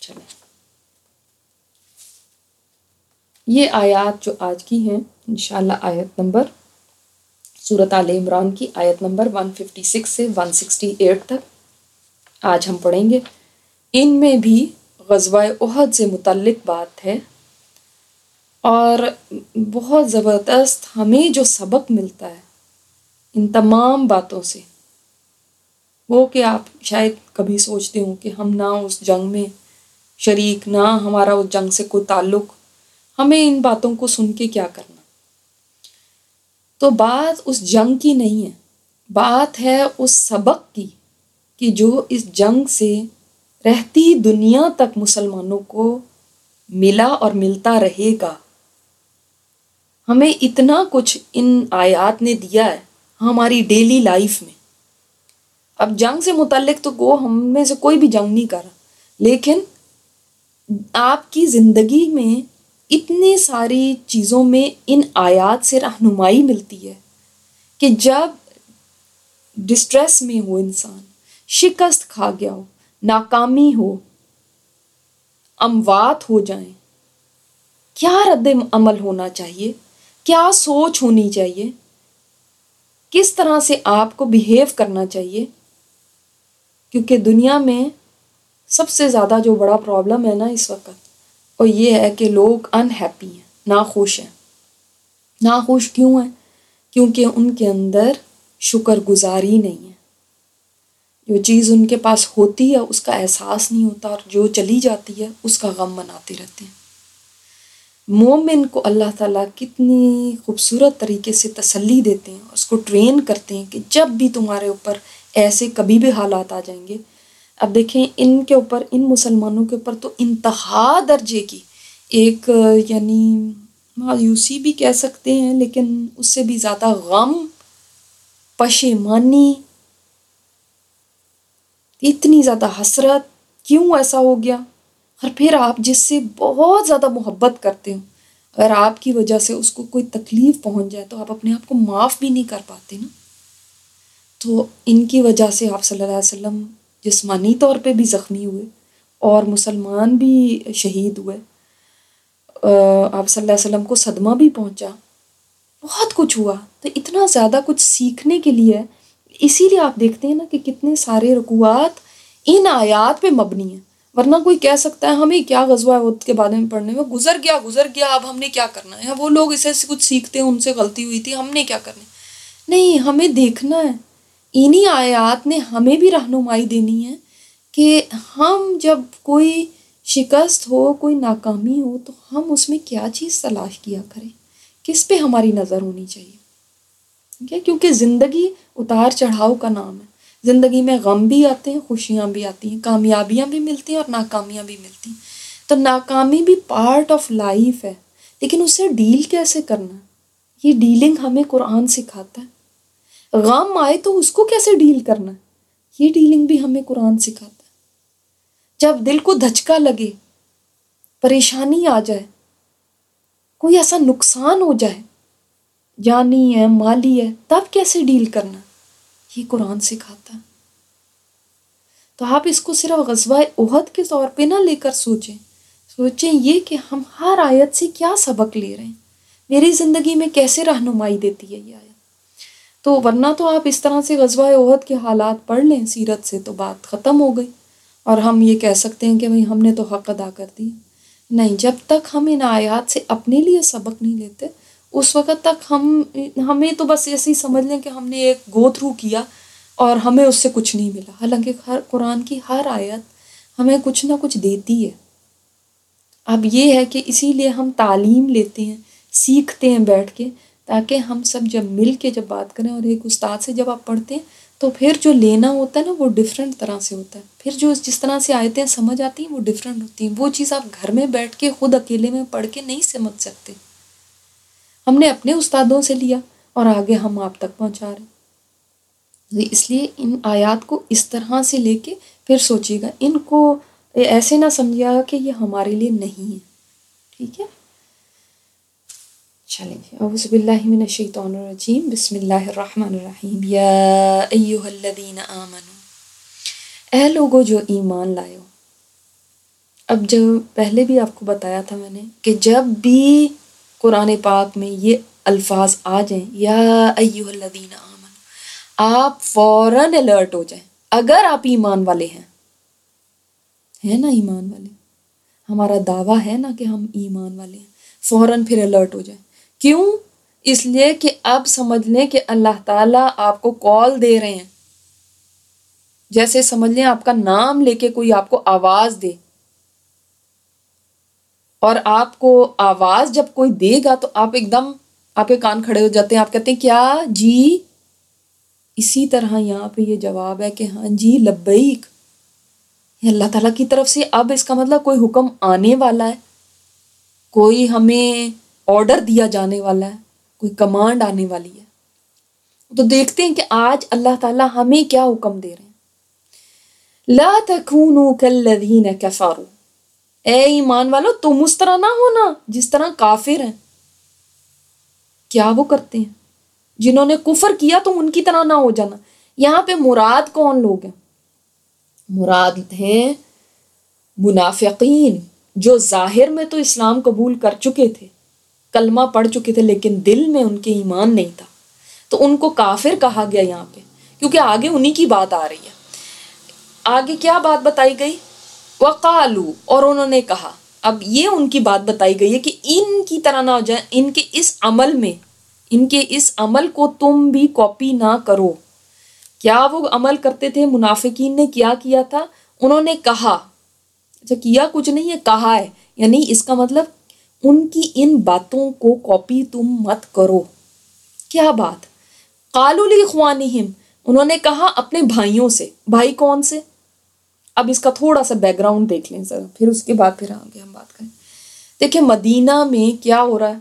چلیں، یہ آیات جو آج کی ہیں انشاءاللہ آیت نمبر سورۃ آل عمران کی آیت نمبر 156 سے 168 تک آج ہم پڑھیں گے۔ ان میں بھی غزوہ احد سے متعلق بات ہے، اور بہت زبردست ہمیں جو سبق ملتا ہے ان تمام باتوں سے، وہ کہ آپ شاید کبھی سوچتے ہوں کہ ہم نہ اس جنگ میں شریک، نہ ہمارا اس جنگ سے کوئی تعلق، ہمیں ان باتوں کو سن کے کیا کرنا۔ تو بات اس جنگ کی نہیں ہے، بات ہے اس سبق کی کہ جو اس جنگ سے رہتی دنیا تک مسلمانوں کو ملا اور ملتا رہے گا۔ ہمیں اتنا کچھ ان آیات نے دیا ہے ہماری ڈیلی لائف میں۔ اب جنگ سے متعلق تو ہم میں سے کوئی بھی جنگ نہیں کر رہا، لیکن آپ کی زندگی میں اتنی ساری چیزوں میں ان آیات سے رہنمائی ملتی ہے کہ جب ڈسٹریس میں ہو انسان، شکست کھا گیا ہو، ناکامی ہو، اموات ہو جائیں، کیا رد عمل ہونا چاہیے، کیا سوچ ہونی چاہیے، کس طرح سے آپ کو بیہیو کرنا چاہیے۔ کیونکہ دنیا میں سب سے زیادہ جو بڑا پرابلم ہے نا اس وقت، وہ یہ ہے کہ لوگ انہیپی ہیں، ناخوش ہیں۔ ناخوش کیوں ہیں؟ کیونکہ ان کے اندر شکر گزاری نہیں ہے۔ جو چیز ان کے پاس ہوتی ہے اس کا احساس نہیں ہوتا، اور جو چلی جاتی ہے اس کا غم مناتے رہتے ہیں۔ مومن کو اللہ تعالیٰ کتنی خوبصورت طریقے سے تسلی دیتے ہیں، اس کو ٹرین کرتے ہیں کہ جب بھی تمہارے اوپر ایسے کبھی بھی حالات آ جائیں گے۔ اب دیکھیں ان کے اوپر، ان مسلمانوں کے اوپر تو انتہا درجے کی ایک یعنی مایوسی بھی کہہ سکتے ہیں، لیکن اس سے بھی زیادہ غم، پشیمانی، اتنی زیادہ حسرت، کیوں ایسا ہو گیا۔ اور پھر آپ جس سے بہت زیادہ محبت کرتے ہو، اگر آپ کی وجہ سے اس کو کوئی تکلیف پہنچ جائے تو آپ اپنے آپ کو معاف بھی نہیں کر پاتے نا۔ تو ان کی وجہ سے آپ صلی اللہ علیہ وسلم جسمانی طور پہ بھی زخمی ہوئے اور مسلمان بھی شہید ہوئے۔ آپ صلی اللہ علیہ وسلم کو صدمہ بھی پہنچا، بہت کچھ ہوا۔ تو اتنا زیادہ کچھ سیکھنے کے لیے، اسی لیے آپ دیکھتے ہیں نا کہ کتنے سارے رکوعات ان آیات پہ مبنی ہیں۔ ورنہ کوئی کہہ سکتا ہے ہمیں کیا غزوہ احد کے بارے میں پڑھنے میں، گزر گیا، اب ہم نے کیا کرنا ہے، وہ لوگ اسے کچھ سیکھتے ہیں، ان سے غلطی ہوئی تھی، ہم نے کیا کرنا ہے۔ نہیں، ہمیں دیکھنا ہے، انہی آیات نے ہمیں بھی رہنمائی دینی ہے کہ ہم جب کوئی شکست ہو، کوئی ناکامی ہو، تو ہم اس میں کیا چیز تلاش کیا کریں، کس پہ ہماری نظر ہونی چاہیے۔ ٹھیک ہے، کیونکہ زندگی اتار چڑھاؤ کا نام ہے۔ زندگی میں غم بھی آتے ہیں، خوشیاں بھی آتی ہیں، کامیابیاں بھی ملتی ہیں اور ناکامیاں بھی ملتی ہیں۔ تو ناکامی بھی پارٹ آف لائف ہے، لیکن اس سے ڈیل کیسے کرنا ہے، یہ ڈیلنگ ہمیں قرآن سکھاتا ہے۔ غم آئے تو اس کو کیسے ڈیل کرنا ہے، یہ ڈیلنگ بھی ہمیں قرآن سکھاتا ہے۔ جب دل کو دھچکا لگے، پریشانی آ جائے، کوئی ایسا نقصان ہو جائے، جانی ہے، مالی ہے، تب کیسے ڈیل کرنا، یہ قرآن سکھاتا ہے۔ تو آپ اس کو صرف غزوہ احد کے طور پہ نہ لے کر سوچیں یہ کہ ہم ہر آیت سے کیا سبق لے رہے ہیں، میری زندگی میں کیسے رہنمائی دیتی ہے یہ آیت۔ تو ورنہ تو آپ اس طرح سے غزوہ احد کے حالات پڑھ لیں سیرت سے تو بات ختم ہو گئی، اور ہم یہ کہہ سکتے ہیں کہ بھئی ہم نے تو حق ادا کر دی۔ نہیں، جب تک ہم ان آیات سے اپنے لیے سبق نہیں لیتے، اس وقت تک ہمیں تو بس ایسے ہی سمجھ لیں کہ ہم نے ایک گو تھرو کیا اور ہمیں اس سے کچھ نہیں ملا۔ حالانکہ قرآن کی ہر آیت ہمیں کچھ نہ کچھ دیتی ہے۔ اب یہ ہے کہ اسی لیے ہم تعلیم لیتے ہیں، سیکھتے ہیں بیٹھ کے، تاکہ ہم سب جب مل کے جب بات کریں، اور ایک استاد سے جب آپ پڑھتے ہیں تو پھر جو لینا ہوتا ہے نا وہ ڈیفرنٹ طرح سے ہوتا ہے، پھر جو جس طرح سے آیتیں سمجھ آتی ہیں وہ ڈیفرنٹ ہوتی ہیں۔ وہ چیز آپ گھر میں بیٹھ کے خود اکیلے میں پڑھ کے نہیں سمجھ سکتے۔ ہم نے اپنے استادوں سے لیا اور آگے ہم آپ تک پہنچا رہے ہیں۔ اس لیے ان آیات کو اس طرح سے لے کے پھر سوچیے گا، ان کو ایسے نہ سمجھیے گا کہ یہ ہمارے لیے نہیں ہے۔ ٹھیک ہے، چلیں جی، اعوذ باللہ من الشیطان الرجیم، بسم اللہ الرحمن الرحیم۔ یا ایہا الذین آمنوا، اے لوگو جو ایمان لائے ہو، اب جو پہلے بھی آپ کو بتایا تھا میں نے کہ جب بھی قرآن پاک میں یہ الفاظ آ جائیں یا ایھا الذین آمنوا، آپ فوراً الرٹ ہو جائیں. اگر آپ ایمان والے ہیں نا، ایمان والے، ہمارا دعویٰ ہے نا کہ ہم ایمان والے ہیں، فوراً پھر الرٹ ہو جائیں. کیوں؟ اس لیے کہ اب سمجھ لیں کہ اللہ تعالیٰ آپ کو کال دے رہے ہیں. جیسے سمجھ لیں آپ کا نام لے کے کوئی آپ کو آواز دے، اور آپ کو آواز جب کوئی دے گا تو آپ ایک دم، آپ کے کان کھڑے ہو جاتے ہیں، آپ کہتے ہیں کیا جی. اسی طرح یہاں پہ یہ جواب ہے کہ ہاں جی لبیک، یہ اللہ تعالیٰ کی طرف سے. اب اس کا مطلب کوئی حکم آنے والا ہے، کوئی ہمیں آرڈر دیا جانے والا ہے، کوئی کمانڈ آنے والی ہے. تو دیکھتے ہیں کہ آج اللہ تعالیٰ ہمیں کیا حکم دے رہے ہیں. لا تکونوا کالذین کفروا، اے ایمان والو تم اس طرح نہ ہونا جس طرح کافر ہیں. کیا وہ کرتے ہیں؟ جنہوں نے کفر کیا تم ان کی طرح نہ ہو جانا. یہاں پہ مراد کون لوگ ہیں؟ مراد ہیں منافقین، جو ظاہر میں تو اسلام قبول کر چکے تھے، کلمہ پڑھ چکے تھے، لیکن دل میں ان کے ایمان نہیں تھا. تو ان کو کافر کہا گیا یہاں پہ، کیونکہ آگے انہی کی بات آ رہی ہے. آگے کیا بات بتائی گئی؟ وقالو، اور انہوں نے کہا. اب یہ ان کی بات بتائی گئی ہے کہ ان کی طرح نہ ہو جائیں، ان کے اس عمل میں، ان کے اس عمل کو تم بھی کاپی نہ کرو. کیا وہ عمل کرتے تھے؟ منافقین نے کیا کیا تھا؟ انہوں نے کہا. اچھا، کیا کچھ نہیں ہے، کہا ہے. یعنی اس کا مطلب ان کی ان باتوں کو کاپی تم مت کرو. کیا بات؟ قالوا لاخوانہم، انہوں نے کہا اپنے بھائیوں سے. بھائی کون سے؟ اب اس کا تھوڑا سا بیک گراؤنڈ دیکھ لیں ذرا، پھر اس کے بعد پھر آگے ہم بات کریں. دیکھیں مدینہ میں کیا ہو رہا ہے،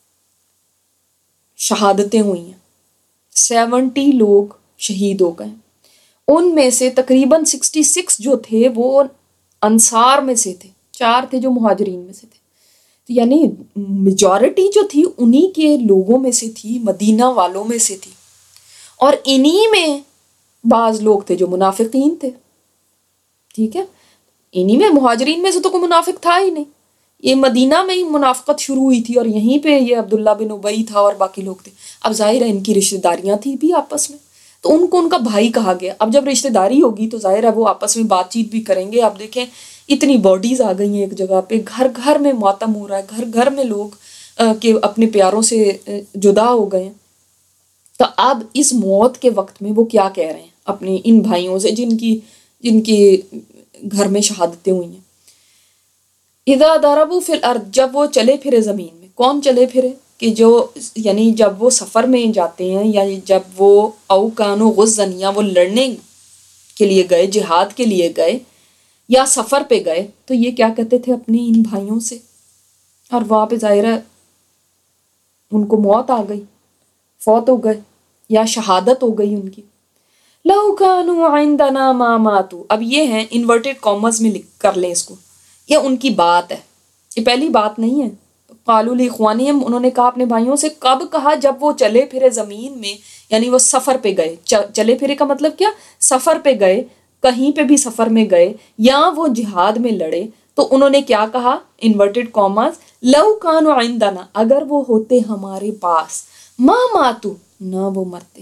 شہادتیں ہوئی ہیں، 70 لوگ شہید ہو گئے. ان میں سے تقریباً 66 جو تھے وہ انصار میں سے تھے، 4 تھے جو مہاجرین میں سے تھے. تو یعنی میجورٹی جو تھی انہی کے لوگوں میں سے تھی، مدینہ والوں میں سے تھی. اور انہی میں بعض لوگ تھے جو منافقین تھے. ٹھیک ہے، انہی میں مہاجرین میں سے تو کوئی منافق تھا ہی نہیں. یہ مدینہ میں ہی منافقت شروع ہوئی تھی، اور یہیں پہ یہ عبداللہ بن ابی تھا اور باقی لوگ تھے. اب ظاہر ہے ان کی رشتہ داریاں تھیں بھی آپس میں، تو ان کو ان کا بھائی کہا گیا. اب جب رشتہ داری ہوگی تو ظاہر ہے وہ آپس میں بات چیت بھی کریں گے. اب دیکھیں اتنی باڈیز آ گئی ہیں ایک جگہ پہ، گھر گھر میں ماتم ہو رہا ہے، گھر گھر میں لوگ کہ اپنے پیاروں سے جدا ہو گئے ہیں. تو اب اس موت کے وقت میں وہ کیا کہہ رہے ہیں اپنے ان بھائیوں سے جن کی گھر میں شہادتیں ہوئی ہیں. اذا ضربوا فی الارض، جب وہ چلے پھرے زمین میں. کون چلے پھرے؟ کہ جو یعنی جب وہ سفر میں جاتے ہیں، یا جب وہ او کانوا غزن، یا وہ لڑنے کے لیے گئے، جہاد کے لیے گئے، یا سفر پہ گئے، تو یہ کیا کہتے تھے اپنے ان بھائیوں سے. اور وہاں پہ ظاہر ہے ان کو موت آ گئی، فوت ہو گئے یا شہادت ہو گئی ان کی. لو کانوا عندنا ما ماتوا، اب یہ ہیں انورٹڈ کامز میں کر لیں اس کو، یہ ان کی بات ہے، یہ پہلی بات نہیں ہے. قالوا لاخوانہم، انہوں نے کہا اپنے بھائیوں سے. کب کہا؟ جب وہ چلے پھرے زمین میں، یعنی وہ سفر پہ گئے. چلے پھرے کا مطلب کیا؟ سفر پہ گئے، کہیں پہ بھی سفر میں گئے، یا وہ جہاد میں لڑے. تو انہوں نے کیا کہا؟ انورٹڈ کامز، لو کانوا عندنا، اگر وہ ہوتے ہمارے پاس، ما ماتوا، نہ وہ مرتے،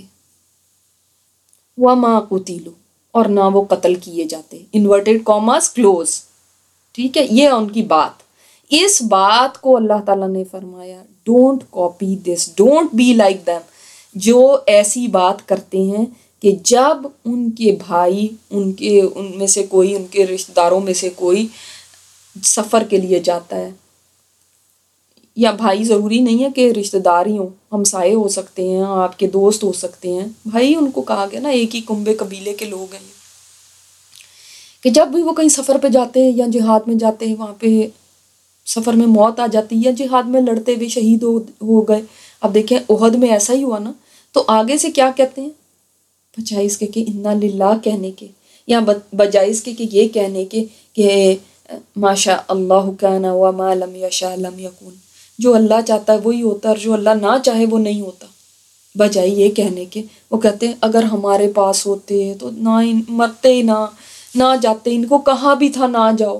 وما قتلوا، اور نہ وہ قتل کیے جاتے. Inverted commas close. ٹھیک ہے، یہ ان کی بات. اس بات کو اللہ تعالیٰ نے فرمایا don't copy this, don't be like them, جو ایسی بات کرتے ہیں کہ جب ان کے بھائی، ان میں سے کوئی، ان کے رشتہ داروں میں سے کوئی سفر کے لیے جاتا ہے، یا بھائی ضروری نہیں ہے کہ رشتہ دار ہی ہوں، ہمسائے ہو سکتے ہیں، آپ کے دوست ہو سکتے ہیں، بھائی ان کو کہا گیا نا، ایک ہی کنبے قبیلے کے لوگ ہیں، کہ جب بھی وہ کہیں سفر پہ جاتے ہیں یا جہاد میں جاتے ہیں، وہاں پہ سفر میں موت آ جاتی ہے، یا جہاد میں لڑتے ہوئے شہید ہو گئے. اب دیکھیں احد میں ایسا ہی ہوا نا. تو آگے سے کیا کہتے ہیں؟ بجائے اس کے کہ انا للہ کہنے کے، یا بجائے اس کے کہ یہ کہنے کے کہ ما شاء اللہ کان وما لم یشاء لم یکن، جو اللہ چاہتا ہے وہی ہوتا ہے، اور جو اللہ نہ چاہے وہ نہیں ہوتا. بجائے یہ کہنے کے وہ کہتے ہیں اگر ہمارے پاس ہوتے تو نہ مرتے، نہ جاتے، ان کو کہا بھی تھا نہ جاؤ،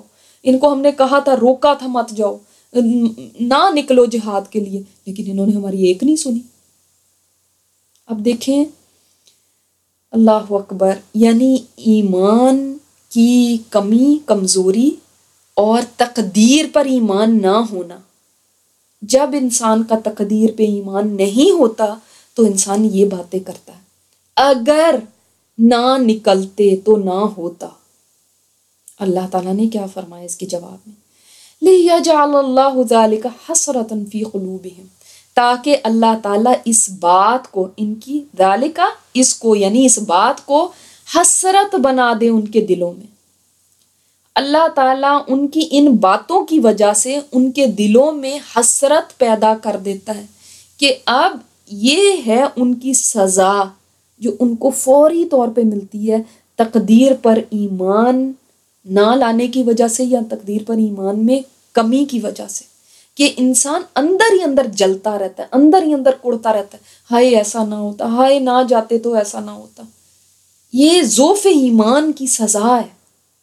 ان کو ہم نے کہا تھا، روکا تھا مت جاؤ، نہ نکلو جہاد کے لیے، لیکن انہوں نے ہماری ایک نہیں سنی۔ اب دیکھیں، اللہ اکبر، یعنی ایمان کی کمی، کمزوری اور تقدیر پر ایمان نہ ہونا۔ جب انسان کا تقدیر پہ ایمان نہیں ہوتا تو انسان یہ باتیں کرتا ہے، اگر نہ نکلتے تو نہ ہوتا۔ اللہ تعالیٰ نے کیا فرمایا اس کے جواب میں؟ لِيَجْعَلَ اللَّهُ ذَلِكَ حَسْرَةً فِي قُلُوبِهِمْ، تاکہ اللہ تعالیٰ اس بات کو، ان کی ذالکا، اس کو یعنی اس بات کو حسرت بنا دے ان کے دلوں میں۔ اللہ تعالیٰ ان کی ان باتوں کی وجہ سے ان کے دلوں میں حسرت پیدا کر دیتا ہے کہ اب یہ ہے ان کی سزا جو ان کو فوری طور پہ ملتی ہے تقدیر پر ایمان نہ لانے کی وجہ سے یا تقدیر پر ایمان میں کمی کی وجہ سے، کہ انسان اندر ہی اندر جلتا رہتا ہے، اندر ہی اندر کڑتا رہتا ہے، ہائے ایسا نہ ہوتا، ہائے نہ جاتے تو ایسا نہ ہوتا۔ یہ ضعف ایمان کی سزا ہے،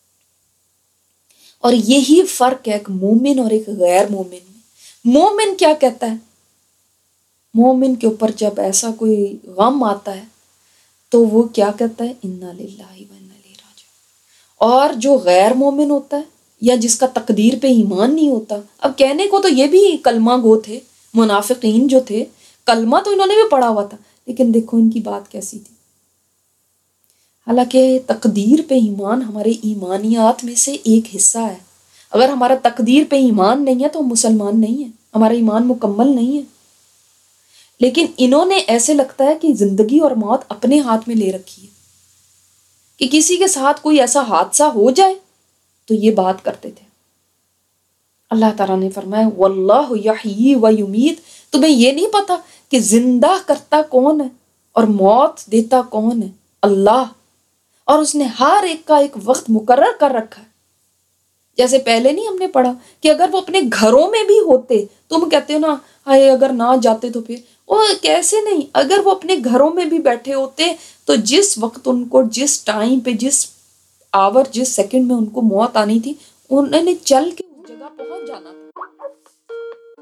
اور یہی فرق ہے ایک مومن اور ایک غیر مومن میں۔ مومن کیا کہتا ہے؟ مومن کے اوپر جب ایسا کوئی غم آتا ہے تو وہ کیا کہتا ہے؟ انا للہ و انا الیہ راجعون۔ اور جو غیر مومن ہوتا ہے یا جس کا تقدیر پہ ایمان نہیں ہوتا، اب کہنے کو تو یہ بھی کلمہ گو تھے، منافقین جو تھے، کلمہ تو انہوں نے بھی پڑھا ہوا تھا، لیکن دیکھو ان کی بات کیسی تھی۔ حالانکہ تقدیر پہ ایمان ہمارے ایمانیات میں سے ایک حصہ ہے۔ اگر ہمارا تقدیر پہ ایمان نہیں ہے تو ہم مسلمان نہیں ہیں، ہمارا ایمان مکمل نہیں ہے۔ لیکن انہوں نے ایسے لگتا ہے کہ زندگی اور موت اپنے ہاتھ میں لے رکھی ہے، کہ کسی کے ساتھ کوئی ایسا حادثہ ہو جائے تو یہ بات کرتے تھے۔ اللہ تعالیٰ نے فرمایا واللہ یحیی و یمیت، تمہیں یہ نہیں پتا کہ زندہ کرتا کون ہے اور موت دیتا کون ہے؟ اللہ۔ اور اس نے ہر ایک کا ایک وقت مقرر کر رکھا ہے۔ جیسے پہلے نہیں ہم نے پڑھا کہ اگر وہ اپنے گھروں میں بھی ہوتے، تم کہتے ہو نا ہائے اگر نہ جاتے تو پھر، وہ کیسے نہیں، اگر وہ اپنے گھروں میں بھی بیٹھے ہوتے تو جس وقت ان کو، جس ٹائم پہ، جس آور، جس سیکنڈ میں ان کو موت آنی تھی، انہوں نے چل کے اس جگہ پہنچ جانا تھا،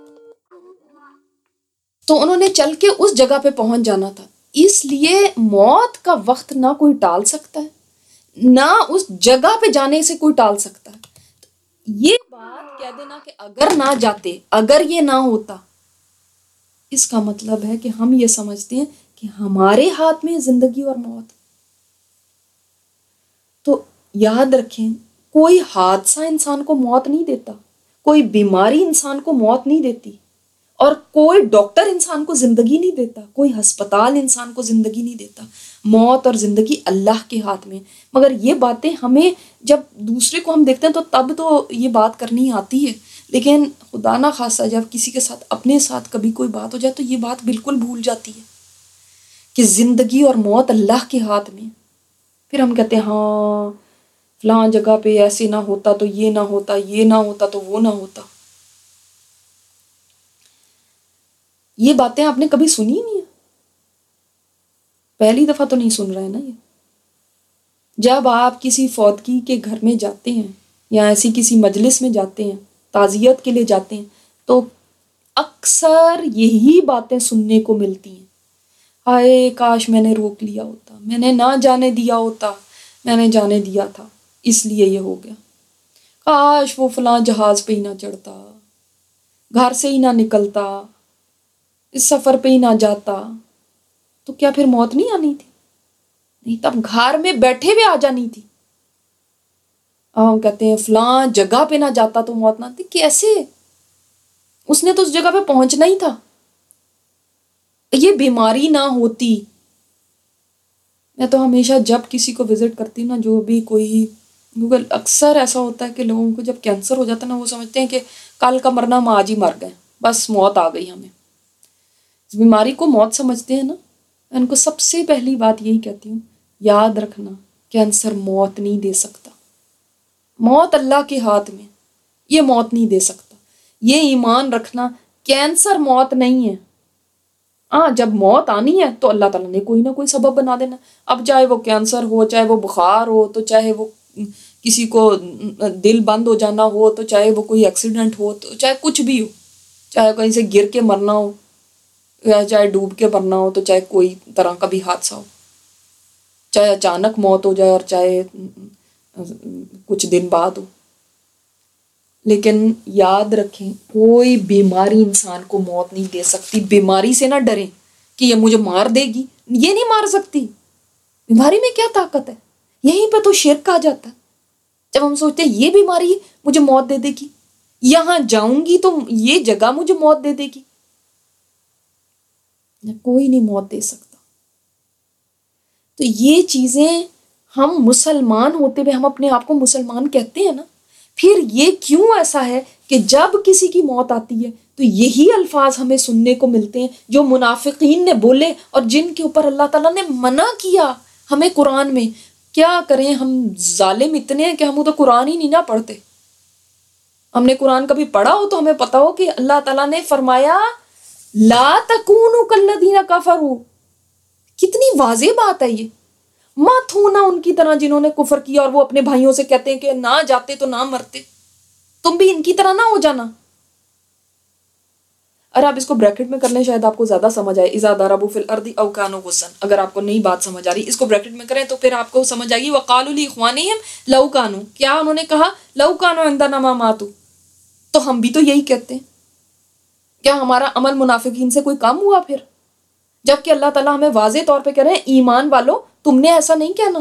تو انہوں نے چل کے اس جگہ پہ پہنچ جانا تھا۔ اس لیے موت کا وقت نہ کوئی ٹال سکتا ہے، نہ اس جگہ پہ جانے سے کوئی ٹال سکتا ہے۔ یہ بات کہہ دینا کہ اگر نہ جاتے، اگر یہ نہ ہوتا، اس کا مطلب ہے کہ ہم یہ سمجھتے ہیں کہ ہمارے ہاتھ میں زندگی اور موت۔ تو یاد رکھیں، کوئی حادثہ انسان کو موت نہیں دیتا، کوئی بیماری انسان کو موت نہیں دیتی، اور کوئی ڈاکٹر انسان کو زندگی نہیں دیتا، کوئی ہسپتال انسان کو زندگی نہیں دیتا۔ موت اور زندگی اللہ کے ہاتھ میں۔ مگر یہ باتیں ہمیں جب دوسرے کو ہم دیکھتے ہیں تو تب تو یہ بات کرنی آتی ہے، لیکن خدا نہ خواستہ جب کسی کے ساتھ، اپنے ساتھ کبھی کوئی بات ہو جائے تو یہ بات بالکل بھول جاتی ہے کہ زندگی اور موت اللہ کے ہاتھ میں۔ پھر ہم کہتے ہیں ہاں فلاں جگہ پہ ایسے نہ ہوتا تو یہ نہ ہوتا، یہ نہ ہوتا تو وہ نہ ہوتا۔ یہ باتیں آپ نے کبھی سنی نہیں ہیں، پہلی دفعہ تو نہیں سن رہے نا یہ۔ جب آپ کسی فوتگی کے گھر میں جاتے ہیں یا ایسی کسی مجلس میں جاتے ہیں، تعزیت کے لیے جاتے ہیں، تو اکثر یہی باتیں سننے کو ملتی ہیں، ہائے کاش میں نے روک لیا ہوتا، میں نے نہ جانے دیا ہوتا، میں نے جانے دیا تھا اس لیے یہ ہو گیا، کاش وہ فلاں جہاز پہ ہی نہ چڑھتا، گھر سے ہی نہ نکلتا، اس سفر پہ ہی نہ جاتا، تو کیا پھر موت نہیں آنی تھی؟ نہیں، تب گھر میں بیٹھے ہوئے آ جانی تھی۔ ہم کہتے ہیں فلاں جگہ پہ نہ جاتا تو موت نہ آتی، کیسے؟ اس نے تو اس جگہ پہ پہنچنا ہی تھا۔ یہ بیماری نہ ہوتی، میں تو ہمیشہ جب کسی کو وزٹ کرتی ہوں نا، جو بھی کوئی، گوگل اکثر ایسا ہوتا ہے کہ لوگوں کو جب کینسر ہو جاتا ہے نا، وہ سمجھتے ہیں کہ کل کا مرنا ہم آج ہی مر گئے، بس موت آ گئی ہمیں، اس بیماری کو موت سمجھتے ہیں نا۔ میں ان کو سب سے پہلی بات یہی کہتی ہوں، یاد رکھنا کینسر موت نہیں دے سکتا، موت اللہ کے ہاتھ میں، یہ موت نہیں دے سکتا۔ یہ ایمان رکھنا، کینسر موت نہیں ہے۔ ہاں جب موت آنی ہے تو اللہ تعالیٰ نے کوئی نہ کوئی سبب بنا دینا، اب چاہے وہ کینسر ہو، چاہے وہ بخار ہو، تو چاہے وہ کسی کو دل بند ہو جانا ہو، تو چاہے وہ کوئی ایکسیڈنٹ ہو، تو چاہے کچھ بھی ہو، چاہے کہیں سے گر کے مرنا ہو یا چاہے ڈوب کے مرنا ہو، تو چاہے کوئی طرح کا بھی حادثہ ہو، چاہے اچانک موت ہو جائے اور چاہے کچھ دن بعد ہو، لیکن یاد رکھیں کوئی بیماری انسان کو موت نہیں دے سکتی۔ بیماری سے نہ ڈریں کہ یہ مجھے مار دے گی، یہ نہیں مار سکتی۔ بیماری میں کیا طاقت ہے؟ یہیں پہ تو شرک آ جاتا ہے، جب ہم سوچتے ہیں یہ بیماری مجھے موت دے دے گی، یہاں جاؤں گی تو یہ جگہ مجھے موت دے دے گی۔ کوئی نہیں موت دے سکتا۔ تو یہ چیزیں ہم مسلمان ہوتے ہوئے ہم اپنے آپ کو مسلمان کہتے ہیں نا، پھر یہ کیوں ایسا ہے کہ جب کسی کی موت آتی ہے تو یہی الفاظ ہمیں سننے کو ملتے ہیں جو منافقین نے بولے اور جن کے اوپر اللہ تعالیٰ نے منع کیا ہمیں قرآن میں۔ کیا کریں، ہم ظالم اتنے ہیں کہ ہم تو قرآن ہی نہیں نہ پڑھتے۔ ہم نے قرآن کبھی پڑھا ہو تو ہمیں پتا ہو کہ اللہ تعالیٰ نے فرمایا لا تکونوا کالذین کفروا، کتنی واضح بات ہے یہ۔ مت ہونا ان کی طرح جنہوں نے کفر کیا اور وہ اپنے بھائیوں سے کہتے ہیں کہ نہ جاتے تو نہ مرتے، تم بھی ان کی طرح نہ ہو جانا۔ اور آپ اس کو بریکٹ میں کر لیں، شاید آپ کو زیادہ سمجھ آئے۔ اذا ضربوا فی الارض او کانوا غزا، اگر آپ کو نئی بات سمجھ آ رہی اس کو بریکٹ میں کریں تو پھر آپ کو سمجھ آئے گی۔ وقالوا لاخوانہم لو کانوا، کیا انہوں نے کہا؟ لو کانوا عندنا ما ماتوا، تو ہم بھی تو یہی کہتے ہیں۔ کیا ہمارا عمل منافقین سے کوئی کم ہوا پھر؟ جبکہ اللہ تعالیٰ ہمیں واضح طور پہ کہہ رہے ہیں ایمان والو تم نے ایسا نہیں کہنا،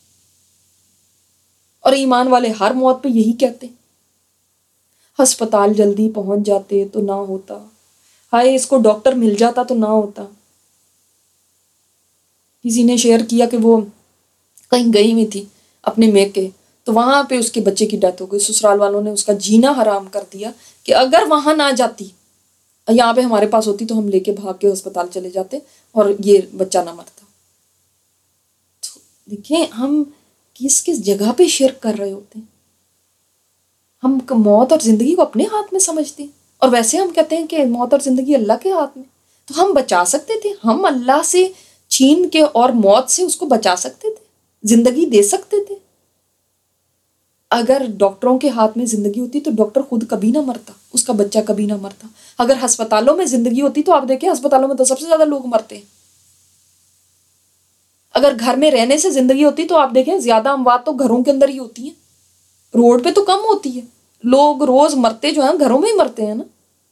اور ایمان والے ہر موت پہ یہی کہتے ہیں۔ ہسپتال جلدی پہنچ جاتے تو نہ ہوتا، ہائے اس کو ڈاکٹر مل جاتا تو نہ ہوتا۔ کسی نے شیئر کیا کہ وہ کہیں گئی ہوئی تھی اپنے میکے، تو وہاں پہ اس کے بچے کی ڈیتھ ہو گئی، سسرال والوں نے اس کا جینا حرام کر دیا کہ اگر وہاں نہ جاتی، یہاں پہ ہمارے پاس ہوتی تو ہم لے کے بھاگ کے ہسپتال چلے جاتے اور یہ بچہ نہ مرتا۔ تو دیکھیں ہم کس کس جگہ پہ شرک کر رہے ہوتے ہیں۔ ہم موت اور زندگی کو اپنے ہاتھ میں سمجھتے ہیں، اور ویسے ہم کہتے ہیں کہ موت اور زندگی اللہ کے ہاتھ میں، تو ہم بچا سکتے تھے، ہم اللہ سے چھین کے اور موت سے اس کو بچا سکتے تھے، زندگی دے سکتے تھے۔ اگر ڈاکٹروں کے ہاتھ میں زندگی ہوتی تو ڈاکٹر خود کبھی نہ مرتا، اس کا بچہ کبھی نہ مرتا۔ اگر ہسپتالوں میں زندگی ہوتی تو آپ دیکھیں ہسپتالوں میں تو سب سے زیادہ لوگ مرتے ہیں۔ اگر گھر میں رہنے سے زندگی ہوتی تو آپ دیکھیں زیادہ اموات تو گھروں کے اندر ہی ہوتی ہیں، روڈ پہ تو کم ہوتی ہے۔ لوگ روز مرتے جو ہیں گھروں میں ہی مرتے ہیں نا۔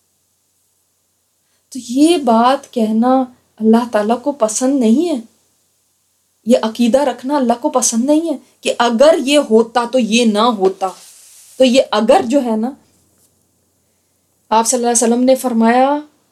تو یہ بات کہنا اللہ تعالیٰ کو پسند نہیں ہے، یہ عقیدہ رکھنا اللہ کو پسند نہیں ہے کہ اگر یہ ہوتا تو یہ نہ ہوتا۔ تو یہ اگر جو ہے نا، آپ صلی اللہ علیہ وسلم نے فرمایا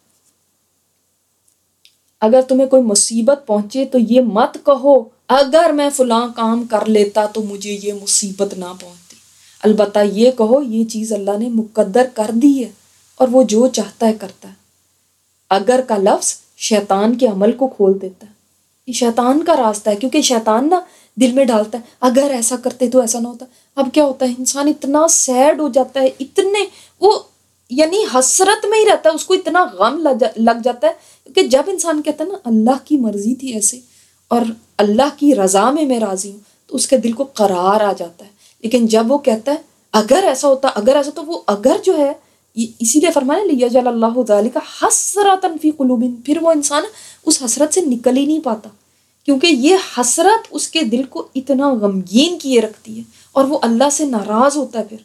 اگر تمہیں کوئی مصیبت پہنچے تو یہ مت کہو اگر میں فلاں کام کر لیتا تو مجھے یہ مصیبت نہ پہنچتی، البتہ یہ کہو یہ چیز اللہ نے مقدر کر دی ہے اور وہ جو چاہتا ہے کرتا ہے۔ اگر کا لفظ شیطان کے عمل کو کھول دیتا ہے، یہ شیطان کا راستہ ہے، کیونکہ شیطان نا دل میں ڈالتا ہے اگر ایسا کرتے تو ایسا نہ ہوتا۔ اب کیا ہوتا ہے انسان اتنا سیڈ ہو جاتا ہے، اتنے وہ یعنی حسرت میں ہی رہتا ہے، اس کو اتنا غم لگ جاتا ہے کہ جب انسان کہتا ہے نا اللہ کی مرضی تھی ایسے اور اللہ کی رضا میں راضی ہوں، تو اس کے دل کو قرار آ جاتا ہے۔ لیکن جب وہ کہتا ہے اگر ایسا ہوتا اگر ایسا، تو وہ اگر جو ہے اسی لیے فرمایا لیجعل اللہ ذلک حسرۃ فی قلوبہم، پھر وہ انسان اس حسرت سے نکل ہی نہیں پاتا، کیونکہ یہ حسرت اس کے دل کو اتنا غمگین کیے رکھتی ہے اور وہ اللہ سے ناراض ہوتا ہے پھر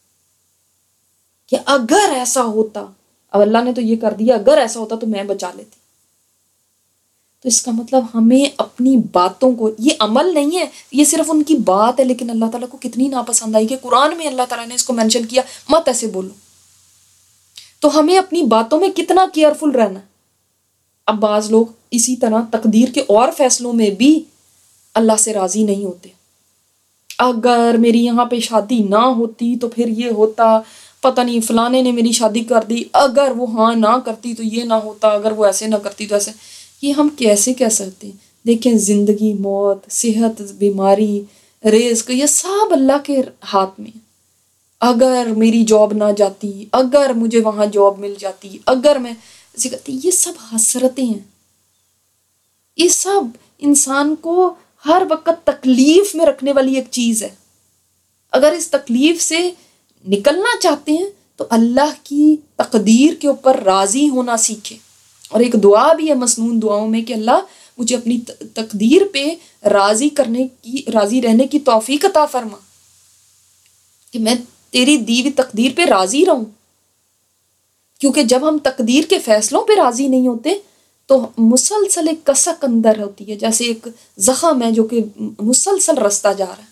کہ اگر ایسا ہوتا، اب اللہ نے تو یہ کر دیا، اگر ایسا ہوتا تو میں بچا لیتی۔ تو اس کا مطلب ہمیں اپنی باتوں کو، یہ عمل نہیں ہے، یہ صرف ان کی بات ہے، لیکن اللہ تعالیٰ کو کتنی ناپسند آئی کہ قرآن میں اللہ تعالیٰ نے اس کو مینشن کیا مت ایسے بولو۔ تو ہمیں اپنی باتوں میں کتنا کیئرفل رہنا ہے۔ اب بعض لوگ اسی طرح تقدیر کے اور فیصلوں میں بھی اللہ سے راضی نہیں ہوتے۔ اگر میری یہاں پہ شادی نہ ہوتی تو پھر یہ ہوتا، پتہ نہیں فلانے نے میری شادی کر دی، اگر وہ ہاں نہ کرتی تو یہ نہ ہوتا، اگر وہ ایسے نہ کرتی تو ایسے۔ یہ ہم کیسے کہہ سکتے ہیں؟ دیکھیں زندگی، موت، صحت، بیماری، رزق، یہ سب اللہ کے ہاتھ میں ہے۔ اگر میری جاب نہ جاتی، اگر مجھے وہاں جاب مل جاتی، اگر میں ایسے کرتی، یہ سب حسرتیں ہیں، یہ سب انسان کو ہر وقت تکلیف میں رکھنے والی ایک چیز ہے۔ اگر اس تکلیف سے نکلنا چاہتے ہیں تو اللہ کی تقدیر کے اوپر راضی ہونا سیکھیں. اور ایک دعا بھی ہے مسنون دعاؤں میں کہ اللہ مجھے اپنی تقدیر پہ راضی رہنے کی توفیق عطا فرما، کہ میں تیری دی ہوئی تقدیر پہ راضی رہوں. کیونکہ جب ہم تقدیر کے فیصلوں پہ راضی نہیں ہوتے تو مسلسل ایک کسک اندر ہوتی ہے، جیسے ایک زخم ہے جو کہ مسلسل رستا جا رہا ہے.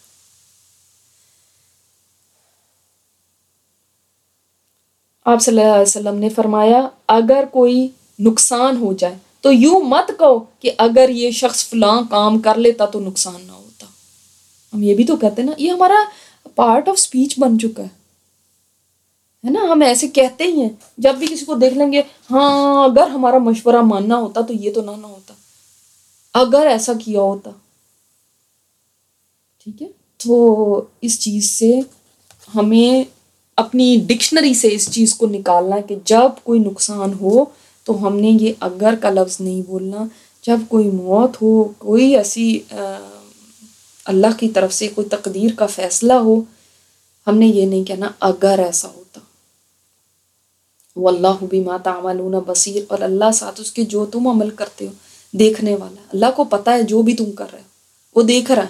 آپ صلی اللہ علیہ وسلم نے فرمایا اگر کوئی نقصان ہو جائے تو یوں مت کہو کہ اگر یہ شخص فلاں کام کر لیتا تو نقصان نہ ہوتا. ہم یہ بھی تو کہتے ہیں نا، یہ ہمارا پارٹ آف سپیچ بن چکا ہے نا. ہم ایسے کہتے ہی ہیں جب بھی کسی کو دیکھ لیں گے، ہاں اگر ہمارا مشورہ ماننا ہوتا تو یہ تو نہ ہوتا، اگر ایسا کیا ہوتا. ٹھیک ہے، تو اس چیز سے ہمیں اپنی ڈکشنری سے اس چیز کو نکالنا ہے کہ جب کوئی نقصان ہو تو ہم نے یہ اگر کا لفظ نہیں بولنا. جب کوئی موت ہو، کوئی ایسی اللہ کی طرف سے کوئی تقدیر کا فیصلہ ہو، ہم نے یہ نہیں کہنا اگر ایسا ہوتا. واللہ بما تعملون بصیر، اور اللہ ساتھ اس کے جو تم عمل کرتے ہو دیکھنے والا. اللہ کو پتہ ہے جو بھی تم کر رہے ہو، وہ دیکھ رہا ہے.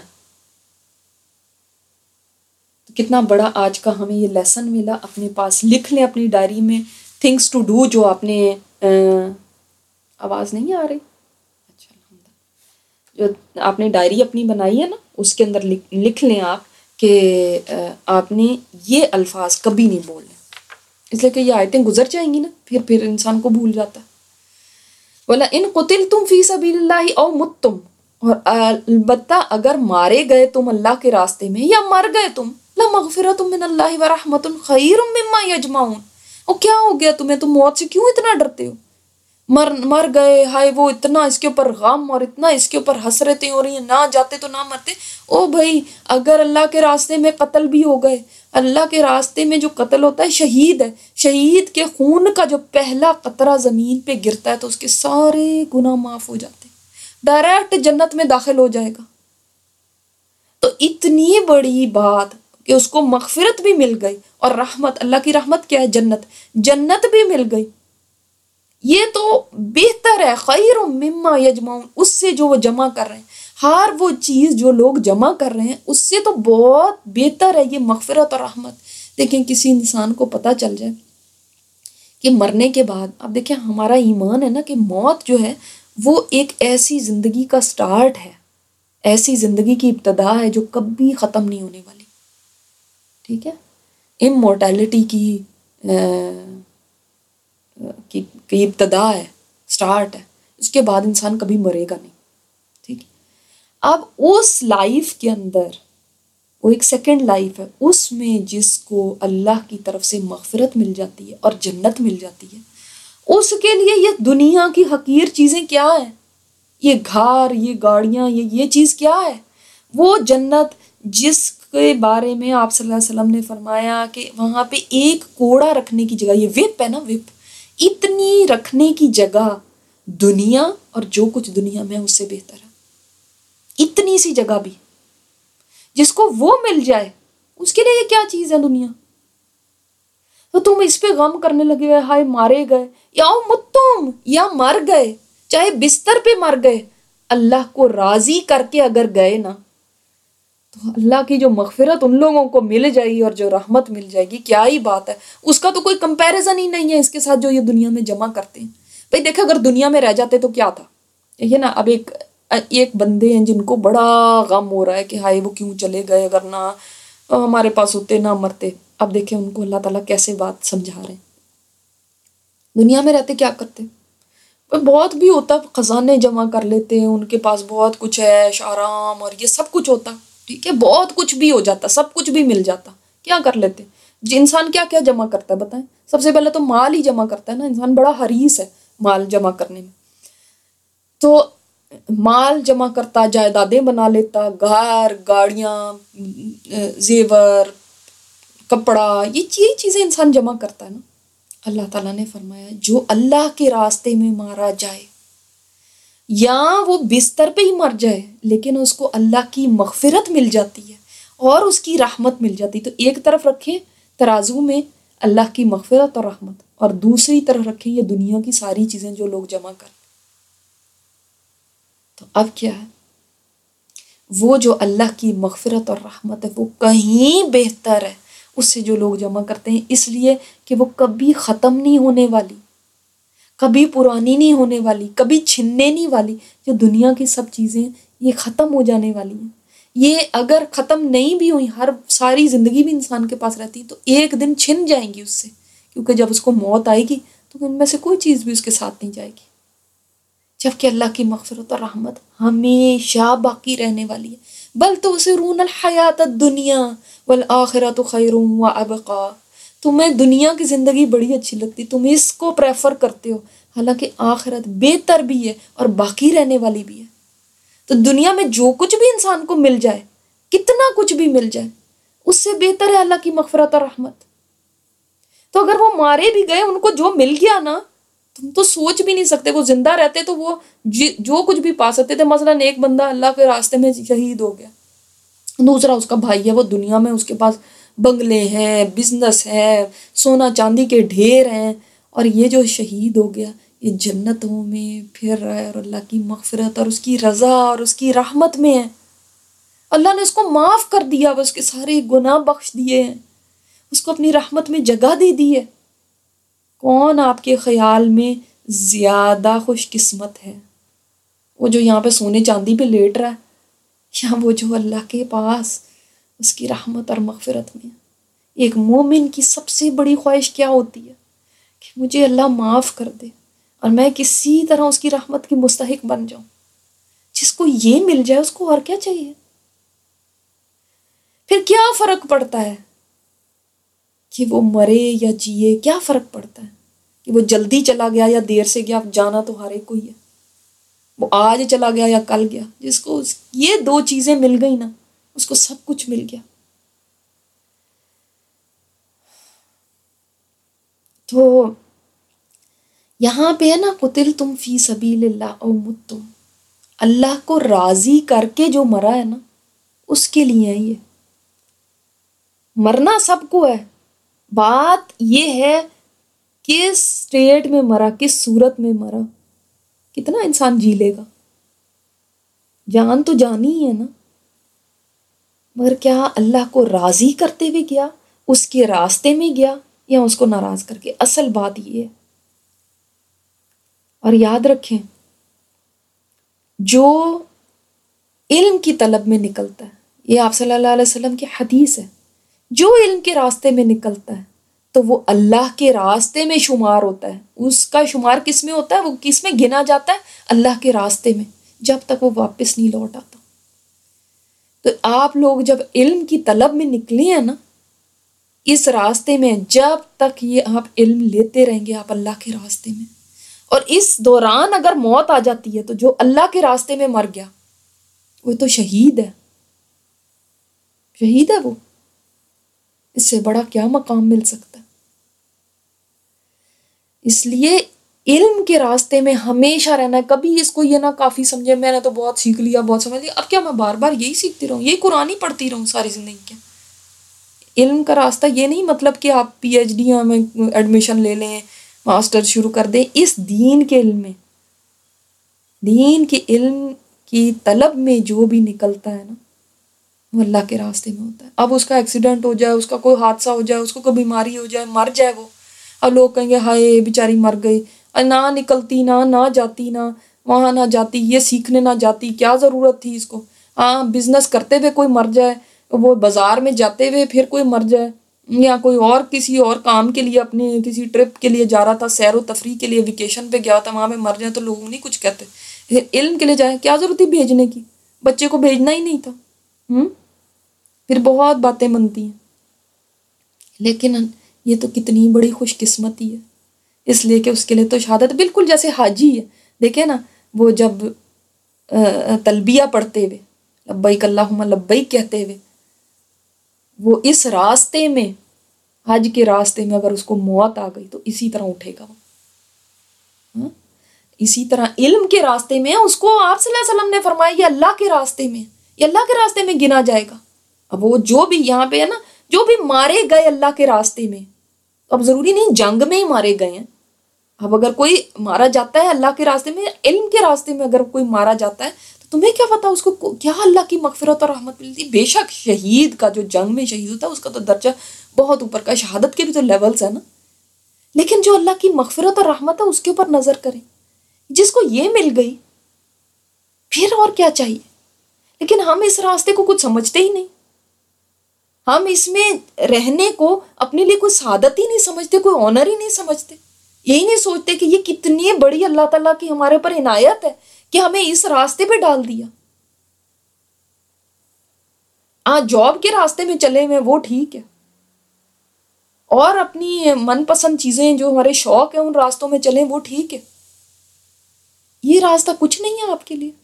تو کتنا بڑا آج کا ہمیں یہ لیسن ملا. اپنے پاس لکھ لیں اپنی ڈائری میں تھنگس ٹو ڈو، جو آپ نے آواز نہیں آ رہی، اچھا الحمدللہ، جو آپ نے ڈائری اپنی بنائی ہے نا، اس کے اندر لکھ لیں آپ کہ آپ نے یہ الفاظ کبھی نہیں بولنے، اس لیے کہ یہ آیتیں گزر جائیں گی نا، پھر انسان کو بھول جاتا ہے. وَلَئِن قُتِلْتُمْ فِي سَبِيلِ اللَّهِ أَوْ مُتْتُمْ، اور البتہ اگر مارے گئے تم اللہ کے راستے میں یا مر گئے تم، لَمَغْفِرَةٌ مِّنَ اللَّهِ وَرَحْمَةٌ خَيْرٌ مِّمَّا يَجْمَعُونَ. اور کیا ہو گیا تمہیں، تم موت سے کیوں اتنا ڈرتے ہو؟ مر گئے، ہائے وہ اتنا اس کے اوپر غم اور اتنا اس کے اوپر حسرتیں ہو رہی ہیں، نہ جاتے تو نہ مرتے. او بھائی، اگر اللہ کے راستے میں قتل بھی ہو گئے، اللہ کے راستے میں جو قتل ہوتا ہے شہید ہے، شہید کے خون کا جو پہلا قطرہ زمین پہ گرتا ہے تو اس کے سارے گناہ معاف ہو جاتے ہیں، ڈائریکٹ جنت میں داخل ہو جائے گا. تو اتنی بڑی بات کہ اس کو مغفرت بھی مل گئی اور رحمت، اللہ کی رحمت کیا ہے؟ جنت بھی مل گئی. یہ تو بہتر ہے، خیر مما یجمعون، اس سے جو وہ جمع کر رہے ہیں، ہر وہ چیز جو لوگ جمع کر رہے ہیں اس سے تو بہت بہتر ہے یہ مغفرت اور رحمت. دیکھیں کسی انسان کو پتہ چل جائے کہ مرنے کے بعد، اب دیکھیں ہمارا ایمان ہے نا کہ موت جو ہے وہ ایک ایسی زندگی کا سٹارٹ ہے، ایسی زندگی کی ابتدا ہے جو کبھی ختم نہیں ہونے والی. ٹھیک ہے، امورٹیلٹی کی ابتدا ہے، سٹارٹ ہے. اس کے بعد انسان کبھی مرے گا نہیں. ٹھیک ہے، اب اس لائف کے اندر وہ ایک سیکنڈ لائف ہے، اس میں جس کو اللہ کی طرف سے مغفرت مل جاتی ہے اور جنت مل جاتی ہے، اس کے لیے یہ دنیا کی حقیر چیزیں کیا ہیں؟ یہ گھر، یہ گاڑیاں، یہ چیز کیا ہے؟ وہ جنت جس کے بارے میں آپ صلی اللہ علیہ وسلم نے فرمایا کہ وہاں پہ ایک کوڑا رکھنے کی جگہ، یہ وپ ہے نا، وپ، اتنی رکھنے کی جگہ دنیا اور جو کچھ دنیا میں اس سے بہتر ہے. اتنی سی جگہ بھی جس کو وہ مل جائے، اس کے لیے یہ کیا چیز ہے دنیا؟ تو تم اس پہ غم کرنے لگے ہوئے، ہائے مارے گئے یا متم، یا مر گئے، چاہے بستر پہ مر گئے، اللہ کو راضی کر کے اگر گئے نا تو اللہ کی جو مغفرت ان لوگوں کو مل جائے گی اور جو رحمت مل جائے گی، کیا ہی بات ہے. اس کا تو کوئی کمپیریزن ہی نہیں ہے اس کے ساتھ جو یہ دنیا میں جمع کرتے ہیں. بھائی دیکھیں اگر دنیا میں رہ جاتے تو کیا تھا. یہ نا اب ایک بندے ہیں جن کو بڑا غم ہو رہا ہے کہ ہائے وہ کیوں چلے گئے، اگر نہ ہمارے پاس ہوتے نہ مرتے. اب دیکھیں ان کو اللہ تعالیٰ کیسے بات سمجھا رہے ہیں. دنیا میں رہتے کیا کرتے؟ بہت بھی ہوتا، خزانے جمع کر لیتے ہیں، ان کے پاس بہت کچھ ہے، عیش آرام اور یہ سب کچھ ہوتا. ٹھیک ہے، بہت کچھ بھی ہو جاتا، سب کچھ بھی مل جاتا. کیا کر لیتے انسان؟ کیا کیا جمع کرتا ہے بتائیں؟ سب سے پہلے تو مال ہی جمع کرتا ہے نا. انسان بڑا حریص ہے مال جمع کرنے میں. تو مال جمع کرتا، جائیدادیں بنا لیتا، گھر، گاڑیاں، زیور، کپڑا، یہ چیزیں انسان جمع کرتا ہے نا. اللہ تعالیٰ نے فرمایا جو اللہ کے راستے میں مارا جائے یا وہ بستر پہ ہی مر جائے لیکن اس کو اللہ کی مغفرت مل جاتی ہے اور اس کی رحمت مل جاتی. تو ایک طرف رکھیں ترازو میں اللہ کی مغفرت اور رحمت، اور دوسری طرف رکھیں یہ دنیا کی ساری چیزیں جو لوگ جمع کریں. تو اب کیا ہے، وہ جو اللہ کی مغفرت اور رحمت ہے وہ کہیں بہتر ہے اس سے جو لوگ جمع کرتے ہیں، اس لیے کہ وہ کبھی ختم نہیں ہونے والی، کبھی پرانی نہیں ہونے والی، کبھی چھننے نہیں والی. جو دنیا کی سب چیزیں یہ ختم ہو جانے والی ہیں. یہ اگر ختم نہیں بھی ہوئی، ہر ساری زندگی بھی انسان کے پاس رہتی تو ایک دن چھن جائیں گی اس سے، کیونکہ جب اس کو موت آئے گی تو ان میں سے کوئی چیز بھی اس کے ساتھ نہیں جائے گی. جبکہ اللہ کی مغفرت اور رحمت ہمیشہ باقی رہنے والی ہے. بل تؤثرون الحیات الدنیا والآخرۃ خیر وابقیٰ. تمہیں دنیا کی زندگی بڑی اچھی لگتی، تم اس کو پریفر کرتے ہو، حالانکہ آخرت بہتر بھی ہے اور باقی رہنے والی بھی ہے. تو دنیا میں جو کچھ بھی انسان کو مل جائے، کتنا کچھ بھی مل جائے، اس سے بہتر ہے اللہ کی مغفرت اور رحمت. تو اگر وہ مارے بھی گئے، ان کو جو مل گیا نا، تم تو سوچ بھی نہیں سکتے. وہ زندہ رہتے تو وہ جو کچھ بھی پا سکتے تھے. مثلا ایک بندہ اللہ کے راستے میں شہید ہو گیا، دوسرا اس کا بھائی ہے، وہ دنیا میں اس کے پاس بنگلے ہیں، بزنس ہے، سونا چاندی کے ڈھیر ہیں، اور یہ جو شہید ہو گیا یہ جنتوں میں پھر رہا ہے اور اللہ کی مغفرت اور اس کی رضا اور اس کی رحمت میں ہے. اللہ نے اس کو معاف کر دیا، وہ اس کے سارے گناہ بخش دیے ہیں، اس کو اپنی رحمت میں جگہ دے دی ہے. کون آپ کے خیال میں زیادہ خوش قسمت ہے، وہ جو یہاں پہ سونے چاندی پہ لیٹ رہا ہے، یا وہ جو اللہ کے پاس اس کی رحمت اور مغفرت میں؟ ایک مومن کی سب سے بڑی خواہش کیا ہوتی ہے کہ مجھے اللہ معاف کر دے اور میں کسی طرح اس کی رحمت کی مستحق بن جاؤں. جس کو یہ مل جائے اس کو اور کیا چاہیے؟ پھر کیا فرق پڑتا ہے کہ وہ مرے یا جیے؟ کیا فرق پڑتا ہے کہ وہ جلدی چلا گیا یا دیر سے گیا؟ جانا تو ہر ایک کو ہی ہے. وہ آج چلا گیا یا کل گیا، جس کو یہ دو چیزیں مل گئی نا، اس کو سب کچھ مل گیا. تو یہاں پہ ہے نا، قتلتم فی سبیل اللہ او متم، اللہ کو راضی کر کے جو مرا ہے نا اس کے لیے ہے. یہ مرنا سب کو ہے، بات یہ ہے کس سٹیٹ میں مرا، کس صورت میں مرا. کتنا انسان جی لے گا؟ جان تو جانی ہی ہے نا، مگر کیا اللہ کو راضی کرتے ہوئے گیا، اس کے راستے میں گیا، یا اس کو ناراض کر کے؟ اصل بات یہ ہے. اور یاد رکھیں، جو علم کی طلب میں نکلتا ہے، یہ آپ صلی اللہ علیہ وسلم کی حدیث ہے، جو علم کے راستے میں نکلتا ہے تو وہ اللہ کے راستے میں شمار ہوتا ہے. اس کا شمار کس میں ہوتا ہے؟ وہ کس میں گنا جاتا ہے؟ اللہ کے راستے میں، جب تک وہ واپس نہیں لوٹ آتا. تو آپ لوگ جب علم کی طلب میں نکلے ہیں نا، اس راستے میں، جب تک یہ آپ علم لیتے رہیں گے آپ اللہ کے راستے میں، اور اس دوران اگر موت آ جاتی ہے تو جو اللہ کے راستے میں مر گیا وہ تو شہید ہے. شہید ہے وہ، اس سے بڑا کیا مقام مل سکتا ہے؟ اس لیے علم کے راستے میں ہمیشہ رہنا ہے. کبھی اس کو یہ نہ کافی سمجھے میں نے تو بہت سیکھ لیا، بہت سمجھ لیا، اب کیا میں بار بار یہی سیکھتی رہوں، یہی قرآن ہی پڑھتی رہوں ساری زندگی کے؟ علم کا راستہ یہ نہیں مطلب کہ آپ پی ایچ ڈی میں ایڈمیشن لے لیں، ماسٹر شروع کر دیں. اس دین کے علم میں، دین کے علم کی طلب میں جو بھی نکلتا ہے نا وہ اللہ کے راستے میں ہوتا ہے. اب اس کا ایکسیڈنٹ ہو جائے، اس کا کوئی حادثہ ہو جائے، اس کو کوئی بیماری ہو جائے، مر جائے وہ، اب لوگ کہیں گے ہائے بیچاری مر گئی، نہ نکلتی، نہ جاتی، نہ وہاں نہ جاتی، یہ سیکھنے نہ جاتی، کیا ضرورت تھی اس کو. ہاں، بزنس کرتے ہوئے کوئی مر جائے، وہ بازار میں جاتے ہوئے پھر کوئی مر جائے، یا کوئی اور کسی اور کام کے لیے اپنے کسی ٹرپ کے لیے جا رہا تھا، سیر و تفریح کے لیے ویکیشن پہ گیا تھا، وہاں پہ مر جائے تو لوگ نہیں کچھ کہتے. علم کے لیے جائے، کیا ضرورت تھی بھیجنے کی؟ بچے کو بھیجنا ہی نہیں تھا. پھر بہت باتیں بنتی ہیں. لیکن یہ تو کتنی بڑی خوش قسمتی ہے، اس لیے کہ اس کے لیے تو شہادت، بالکل جیسے حاجی ہے. دیکھیں نا، وہ جب تلبیہ پڑھتے ہوئے لبیک اللہم لبیک کہتے ہوئے وہ اس راستے میں، حج کے راستے میں اگر اس کو موت آ گئی تو اسی طرح اٹھے گا وہ. اسی طرح علم کے راستے میں اس کو آپ صلی اللہ علیہ وسلم نے فرمایا یہ اللہ کے راستے میں، یہ اللہ کے راستے میں گنا جائے گا. اب وہ جو بھی یہاں پہ ہے نا، جو بھی مارے گئے اللہ کے راستے میں، اب ضروری نہیں جنگ میں ہی مارے گئے ہیں. اب اگر کوئی مارا جاتا ہے اللہ کے راستے میں، علم کے راستے میں اگر کوئی مارا جاتا ہے تو تمہیں کیا پتا اس کو کیا اللہ کی مغفرت اور رحمت ملتی ہے. بے شک شہید کا جو جنگ میں شہید ہوتا ہے اس کا تو درجہ بہت اوپر کا، شہادت کے بھی تو لیولز ہیں نا. لیکن جو اللہ کی مغفرت اور رحمت ہے اس کے اوپر نظر کریں، جس کو یہ مل گئی پھر اور کیا چاہیے. لیکن ہم اس راستے کو کچھ سمجھتے ہی نہیں. ہم اس میں رہنے کو اپنے لیے کوئی سعادت ہی نہیں سمجھتے، کوئی آنر ہی نہیں سمجھتے. یہی نہیں سوچتے کہ یہ کتنی بڑی اللہ تعالیٰ کی ہمارے پر عنایت ہے کہ ہمیں اس راستے پہ ڈال دیا. جاب کے راستے میں چلے ہوئے وہ ٹھیک ہے، اور اپنی من پسند چیزیں جو ہمارے شوق ہیں ان راستوں میں چلیں وہ ٹھیک ہے. یہ راستہ کچھ نہیں ہے آپ کے لیے.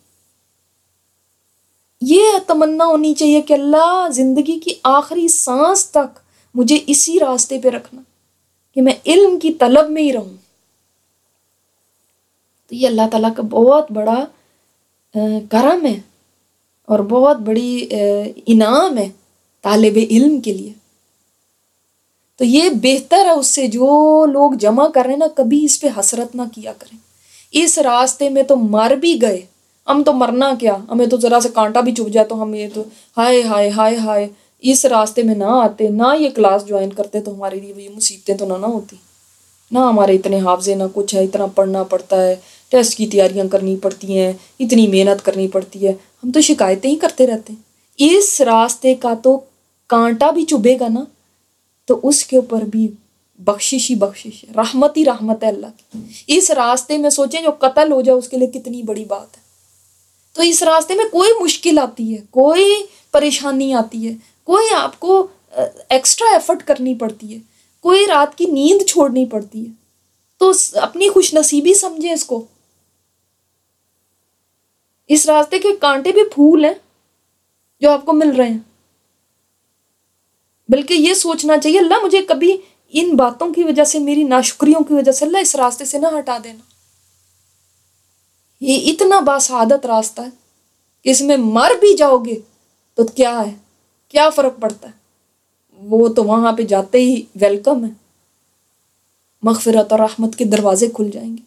یہ تمنا ہونی چاہیے کہ اللہ زندگی کی آخری سانس تک مجھے اسی راستے پہ رکھنا، کہ میں علم کی طلب میں ہی رہوں. تو یہ اللہ تعالیٰ کا بہت بڑا کرم ہے اور بہت بڑی انعام ہے طالب علم کے لیے. تو یہ بہتر ہے اس سے جو لوگ جمع کر رہے ہیں نا، کبھی اس پہ حسرت نہ کیا کریں. اس راستے میں تو مر بھی گئے، ہم تو مرنا کیا، ہمیں تو ذرا سے کانٹا بھی چبھ جائے تو ہم یہ تو ہائے ہائے ہائے ہائے، اس راستے میں نہ آتے، نہ یہ کلاس جوائن کرتے تو ہمارے لیے یہ مصیبتیں تو نہ ہوتی. نہ ہمارے اتنے حافظے نہ کچھ ہے، اتنا پڑھنا پڑتا ہے، ٹیسٹ کی تیاریاں کرنی پڑتی ہیں، اتنی محنت کرنی پڑتی ہے، ہم تو شکایتیں ہی کرتے رہتے ہیں. اس راستے کا تو کانٹا بھی چبھے گا نا تو اس کے اوپر بھی بخشش ہی بخشش ہے، رحمت ہی رحمت ہے اللہ کی. اس راستے میں سوچیں جو قتل ہو جائے اس کے لیے کتنی بڑی بات ہے. تو اس راستے میں کوئی مشکل آتی ہے، کوئی پریشانی آتی ہے، کوئی آپ کو ایکسٹرا ایفرٹ کرنی پڑتی ہے، کوئی رات کی نیند چھوڑنی پڑتی ہے، تو اپنی خوش نصیبی سمجھیں اس کو. اس راستے کے کانٹے بھی پھول ہیں جو آپ کو مل رہے ہیں. بلکہ یہ سوچنا چاہیے اللہ مجھے کبھی ان باتوں کی وجہ سے، میری ناشکریوں کی وجہ سے اللہ اس راستے سے نہ ہٹا دینا. یہ اتنا باسعادت راستہ ہے کہ اس میں مر بھی جاؤ گے تو کیا ہے، کیا فرق پڑتا ہے، وہ تو وہاں پہ جاتے ہی ویلکم ہے، مغفرت اور رحمت کے دروازے کھل جائیں گے.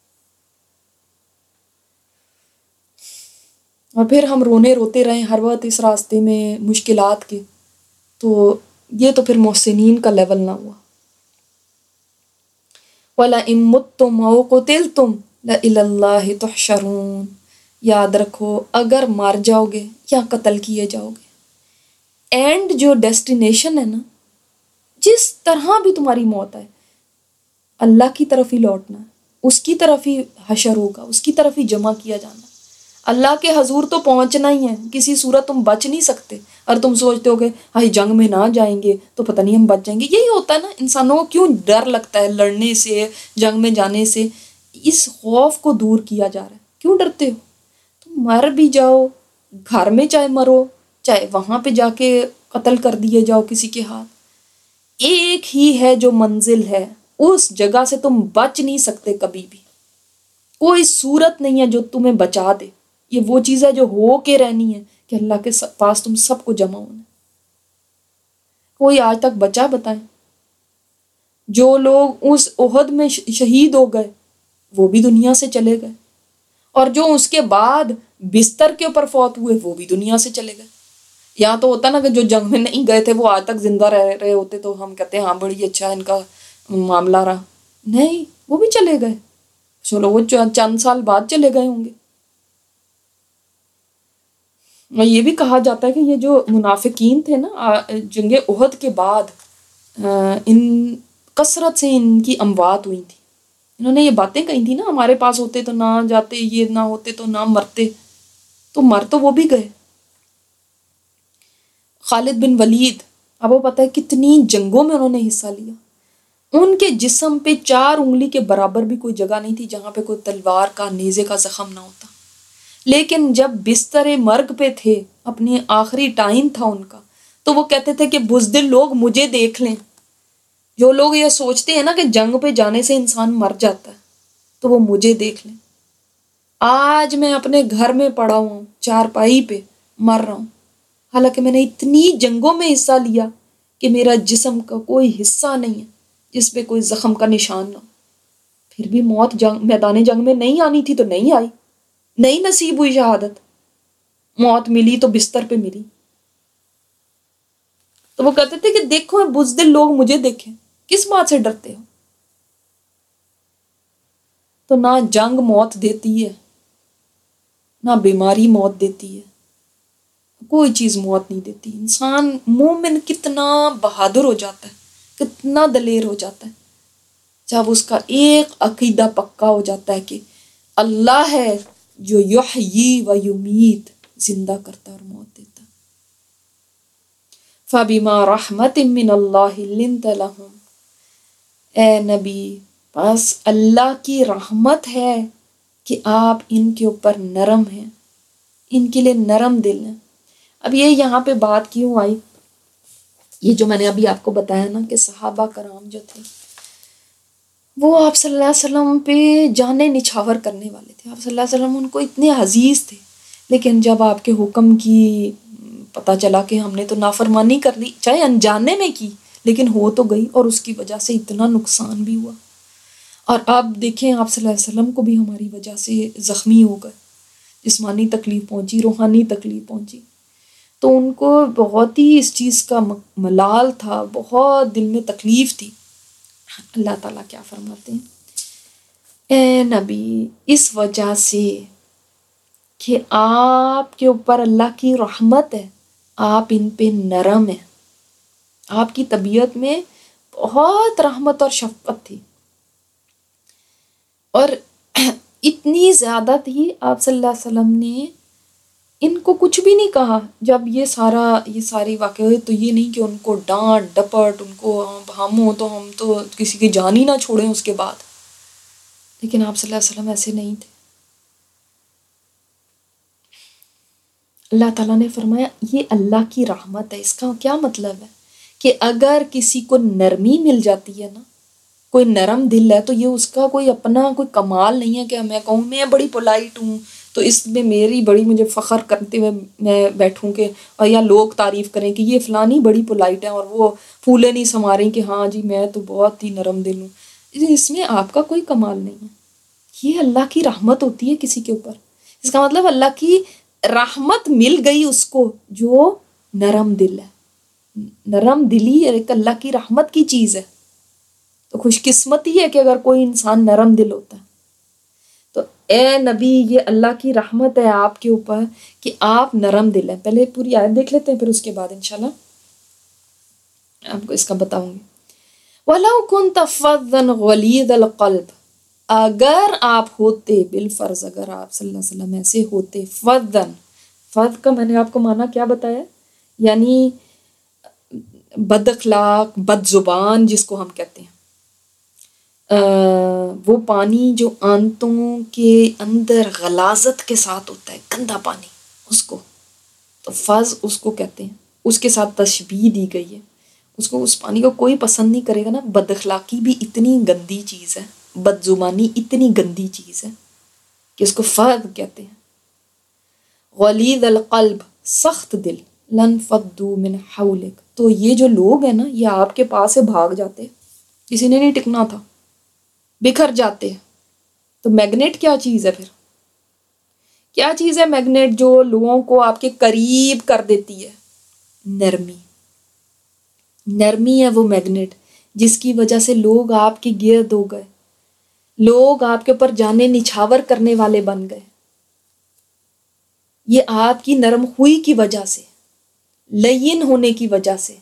اور پھر ہم رونے روتے رہیں ہر وقت اس راستے میں مشکلات کے، تو یہ تو پھر محسنین کا لیول نہ ہوا. وَلَئِن مُتُّمْ أَوْ قُتِلْتُمْ لَإِلَى اللَّهِ تُحْشَرُونَ. یاد رکھو اگر مار جاؤ گے یا قتل کیے جاؤ گے، اینڈ جو ڈیسٹینیشن ہے نا، جس طرح بھی تمہاری موت ہے اللہ کی طرف ہی لوٹنا ہے، اس کی طرف ہی حشر ہوگا، اس کی طرف ہی جمع کیا جانا. اللہ کے حضور تو پہنچنا ہی ہے، کسی صورت تم بچ نہیں سکتے. اور تم سوچتے ہو کہ ہائی جنگ میں نہ جائیں گے تو پتہ نہیں ہم بچ جائیں گے. یہی ہوتا ہے نا، انسانوں کو کیوں ڈر لگتا ہے لڑنے سے، جنگ میں جانے سے. اس خوف کو دور کیا جا رہا ہے. کیوں ڈرتے ہو؟ تم مر بھی جاؤ، گھر میں چاہے مرو، چاہے وہاں پہ جا کے قتل کر دیے جاؤ کسی کے ہاتھ، ایک ہی ہے جو منزل ہے، اس جگہ سے تم بچ نہیں سکتے کبھی بھی. کوئی صورت نہیں ہے جو تمہیں بچا دے. یہ وہ چیز ہے جو ہو کے رہنی ہے کہ اللہ کے پاس تم سب کو جمع ہونا. کوئی آج تک بچا بتائیں؟ جو لوگ اس احد میں شہید ہو گئے وہ بھی دنیا سے چلے گئے، اور جو اس کے بعد بستر کے اوپر فوت ہوئے وہ بھی دنیا سے چلے گئے. یا تو ہوتا نا کہ جو جنگ میں نہیں گئے تھے وہ آج تک زندہ رہ رہے ہوتے تو ہم کہتے ہیں ہاں بڑی اچھا ان کا معاملہ رہا. نہیں، وہ بھی چلے گئے. چلو وہ چند سال بعد چلے گئے ہوں گے. یہ بھی کہا جاتا ہے کہ یہ جو منافقین تھے نا جنگ احد کے بعد، ان کثرت سے ان کی اموات ہوئی تھی. انہوں نے یہ باتیں کہی تھی نا، ہمارے پاس ہوتے تو نہ جاتے، یہ نہ ہوتے تو نہ مرتے. تو مر تو وہ بھی گئے. خالد بن ولید، اب وہ پتہ ہے کتنی جنگوں میں انہوں نے حصہ لیا. ان کے جسم پہ 4 انگلی کے برابر بھی کوئی جگہ نہیں تھی جہاں پہ کوئی تلوار کا، نیزے کا زخم نہ ہوتا. لیکن جب بستر مرگ پہ تھے، اپنی آخری ٹائم تھا ان کا، تو وہ کہتے تھے کہ بزدل لوگ مجھے دیکھ لیں. جو لوگ یہ سوچتے ہیں نا کہ جنگ پہ جانے سے انسان مر جاتا ہے، تو وہ مجھے دیکھ لیں. آج میں اپنے گھر میں پڑا ہوں چارپائی پہ، مر رہا ہوں. حالانکہ میں نے اتنی جنگوں میں حصہ لیا کہ میرا جسم کا کوئی حصہ نہیں ہے جس پہ کوئی زخم کا نشان نہ ہو، پھر بھی موت میدان جنگ میں نہیں آنی تھی تو نہیں آئی، نہیں نصیب ہوئی شہادت، موت ملی تو بستر پہ ملی۔ تو وہ کہتے تھے کہ دیکھو بزدل لوگ مجھے دیکھیں، کس بات سے ڈرتے ہو؟ تو نہ جنگ موت دیتی ہے، نہ بیماری موت دیتی ہے، کوئی چیز موت نہیں دیتی۔ انسان مومن کتنا بہادر ہو جاتا ہے، کتنا دلیر ہو جاتا ہے جب اس کا ایک عقیدہ پکا ہو جاتا ہے کہ اللہ ہے جو یحیی و یمیت، زندہ کرتا اور موت دیتا۔ فَبِمَا رَحْمَةٍ مِّنَ اللَّهِ لِنْتَ لَهُمْ، اے نبی بس اللہ کی رحمت ہے کہ آپ ان کے اوپر نرم ہیں، ان کے لیے نرم دل ہیں۔ اب یہ یہاں پہ بات کیوں آئی؟ یہ جو میں نے ابھی آپ کو بتایا نا کہ صحابہ کرام جو تھے وہ آپ صلی اللہ علیہ وسلم پہ جانیں نچھاور کرنے والے تھے، آپ صلی اللہ علیہ وسلم ان کو اتنے عزیز تھے، لیکن جب آپ کے حکم کی پتہ چلا کہ ہم نے تو نافرمانی کر لی، چاہے انجانے میں کی لیکن ہو تو گئی، اور اس کی وجہ سے اتنا نقصان بھی ہوا۔ اور آپ دیکھیں آپ صلی اللہ علیہ وسلم کو بھی ہماری وجہ سے زخمی ہو گئے، جسمانی تکلیف پہنچی، روحانی تکلیف پہنچی، تو ان کو بہت ہی اس چیز کا ملال تھا، بہت دل میں تکلیف تھی۔ اللہ تعالیٰ کیا فرماتے ہیں، اے نبی اس وجہ سے کہ آپ کے اوپر اللہ کی رحمت ہے، آپ ان پہ نرم ہیں، آپ کی طبیعت میں بہت رحمت اور شفقت تھی، اور اتنی زیادہ تھی آپ صلی اللہ علیہ وسلم نے ان کو کچھ بھی نہیں کہا جب یہ ساری واقعہ ہوئی، تو یہ نہیں کہ ان کو ڈانٹ ڈپٹ، ان کو ہم تو کسی کی جان ہی نہ چھوڑیں اس کے بعد، لیکن آپ صلی اللہ علیہ وسلم ایسے نہیں تھے۔ اللہ تعالیٰ نے فرمایا یہ اللہ کی رحمت ہے۔ اس کا کیا مطلب ہے کہ اگر کسی کو نرمی مل جاتی ہے نا، کوئی نرم دل ہے، تو یہ اس کا کوئی اپنا کوئی کمال نہیں ہے کہ میں کہوں میں بڑی پولائٹ ہوں تو اس میں میری بڑی مجھے فخر کرتے ہوئے میں بیٹھوں کہ، اور یا لوگ تعریف کریں کہ یہ فلانی بڑی پولائٹ ہے اور وہ پھولے نہیں سما رہی کہ ہاں جی میں تو بہت ہی نرم دل ہوں۔ اس میں آپ کا کوئی کمال نہیں ہے، یہ اللہ کی رحمت ہوتی ہے کسی کے اوپر۔ اس کا مطلب اللہ کی رحمت مل گئی اس کو جو نرم دل ہے، نرم دلی ایک اللہ کی رحمت کی چیز ہے۔ تو خوش قسمتی ہے کہ اگر کوئی انسان نرم دل ہوتا ہے۔ تو اے نبی یہ اللہ کی رحمت ہے آپ کے اوپر کہ آپ نرم دل ہیں۔ پہلے پوری آیت دیکھ لیتے ہیں، پھر اس کے بعد انشاءاللہ آپ کو اس کا بتاؤں گی۔ وَلَوْ كُنْتَ فَظًّا غَلِيظَ الْقَلْبِ، اگر آپ ہوتے بالفرض، اگر آپ صلی اللہ علیہ وسلم ایسے ہوتے، فَظًّا، فظ کا میں نے آپ کو معنی کیا بتایا، یعنی بد اخلاق، بد زبان جس کو ہم کہتے ہیں، وہ پانی جو آنتوں کے اندر غلاظت کے ساتھ ہوتا ہے، گندا پانی، اس کو تو فظ اس کو کہتے ہیں، اس کے ساتھ تشبیہ دی گئی ہے۔ اس پانی کو کوئی پسند نہیں کرے گا نا۔ بد اخلاقی بھی اتنی گندی چیز ہے، بد زبانی اتنی گندی چیز ہے کہ اس کو فظ کہتے ہیں۔ غلیظ القلب، سخت دل، لن فضوا من حولک، تو یہ جو لوگ ہیں نا یہ آپ کے پاس سے بھاگ جاتے، کسی نے نہیں ٹکنا تھا، بکھر جاتے۔ تو میگنیٹ کیا چیز ہے پھر؟ کیا چیز ہے میگنیٹ جو لوگوں کو آپ کے قریب کر دیتی ہے؟ نرمی، نرمی ہے وہ میگنیٹ جس کی وجہ سے لوگ آپ کے گرد ہو گئے، لوگ آپ کے اوپر جانے نچھاور کرنے والے بن گئے، یہ آپ کی نرم خوئی کی وجہ سے، لین ہونے کی وجہ سے۔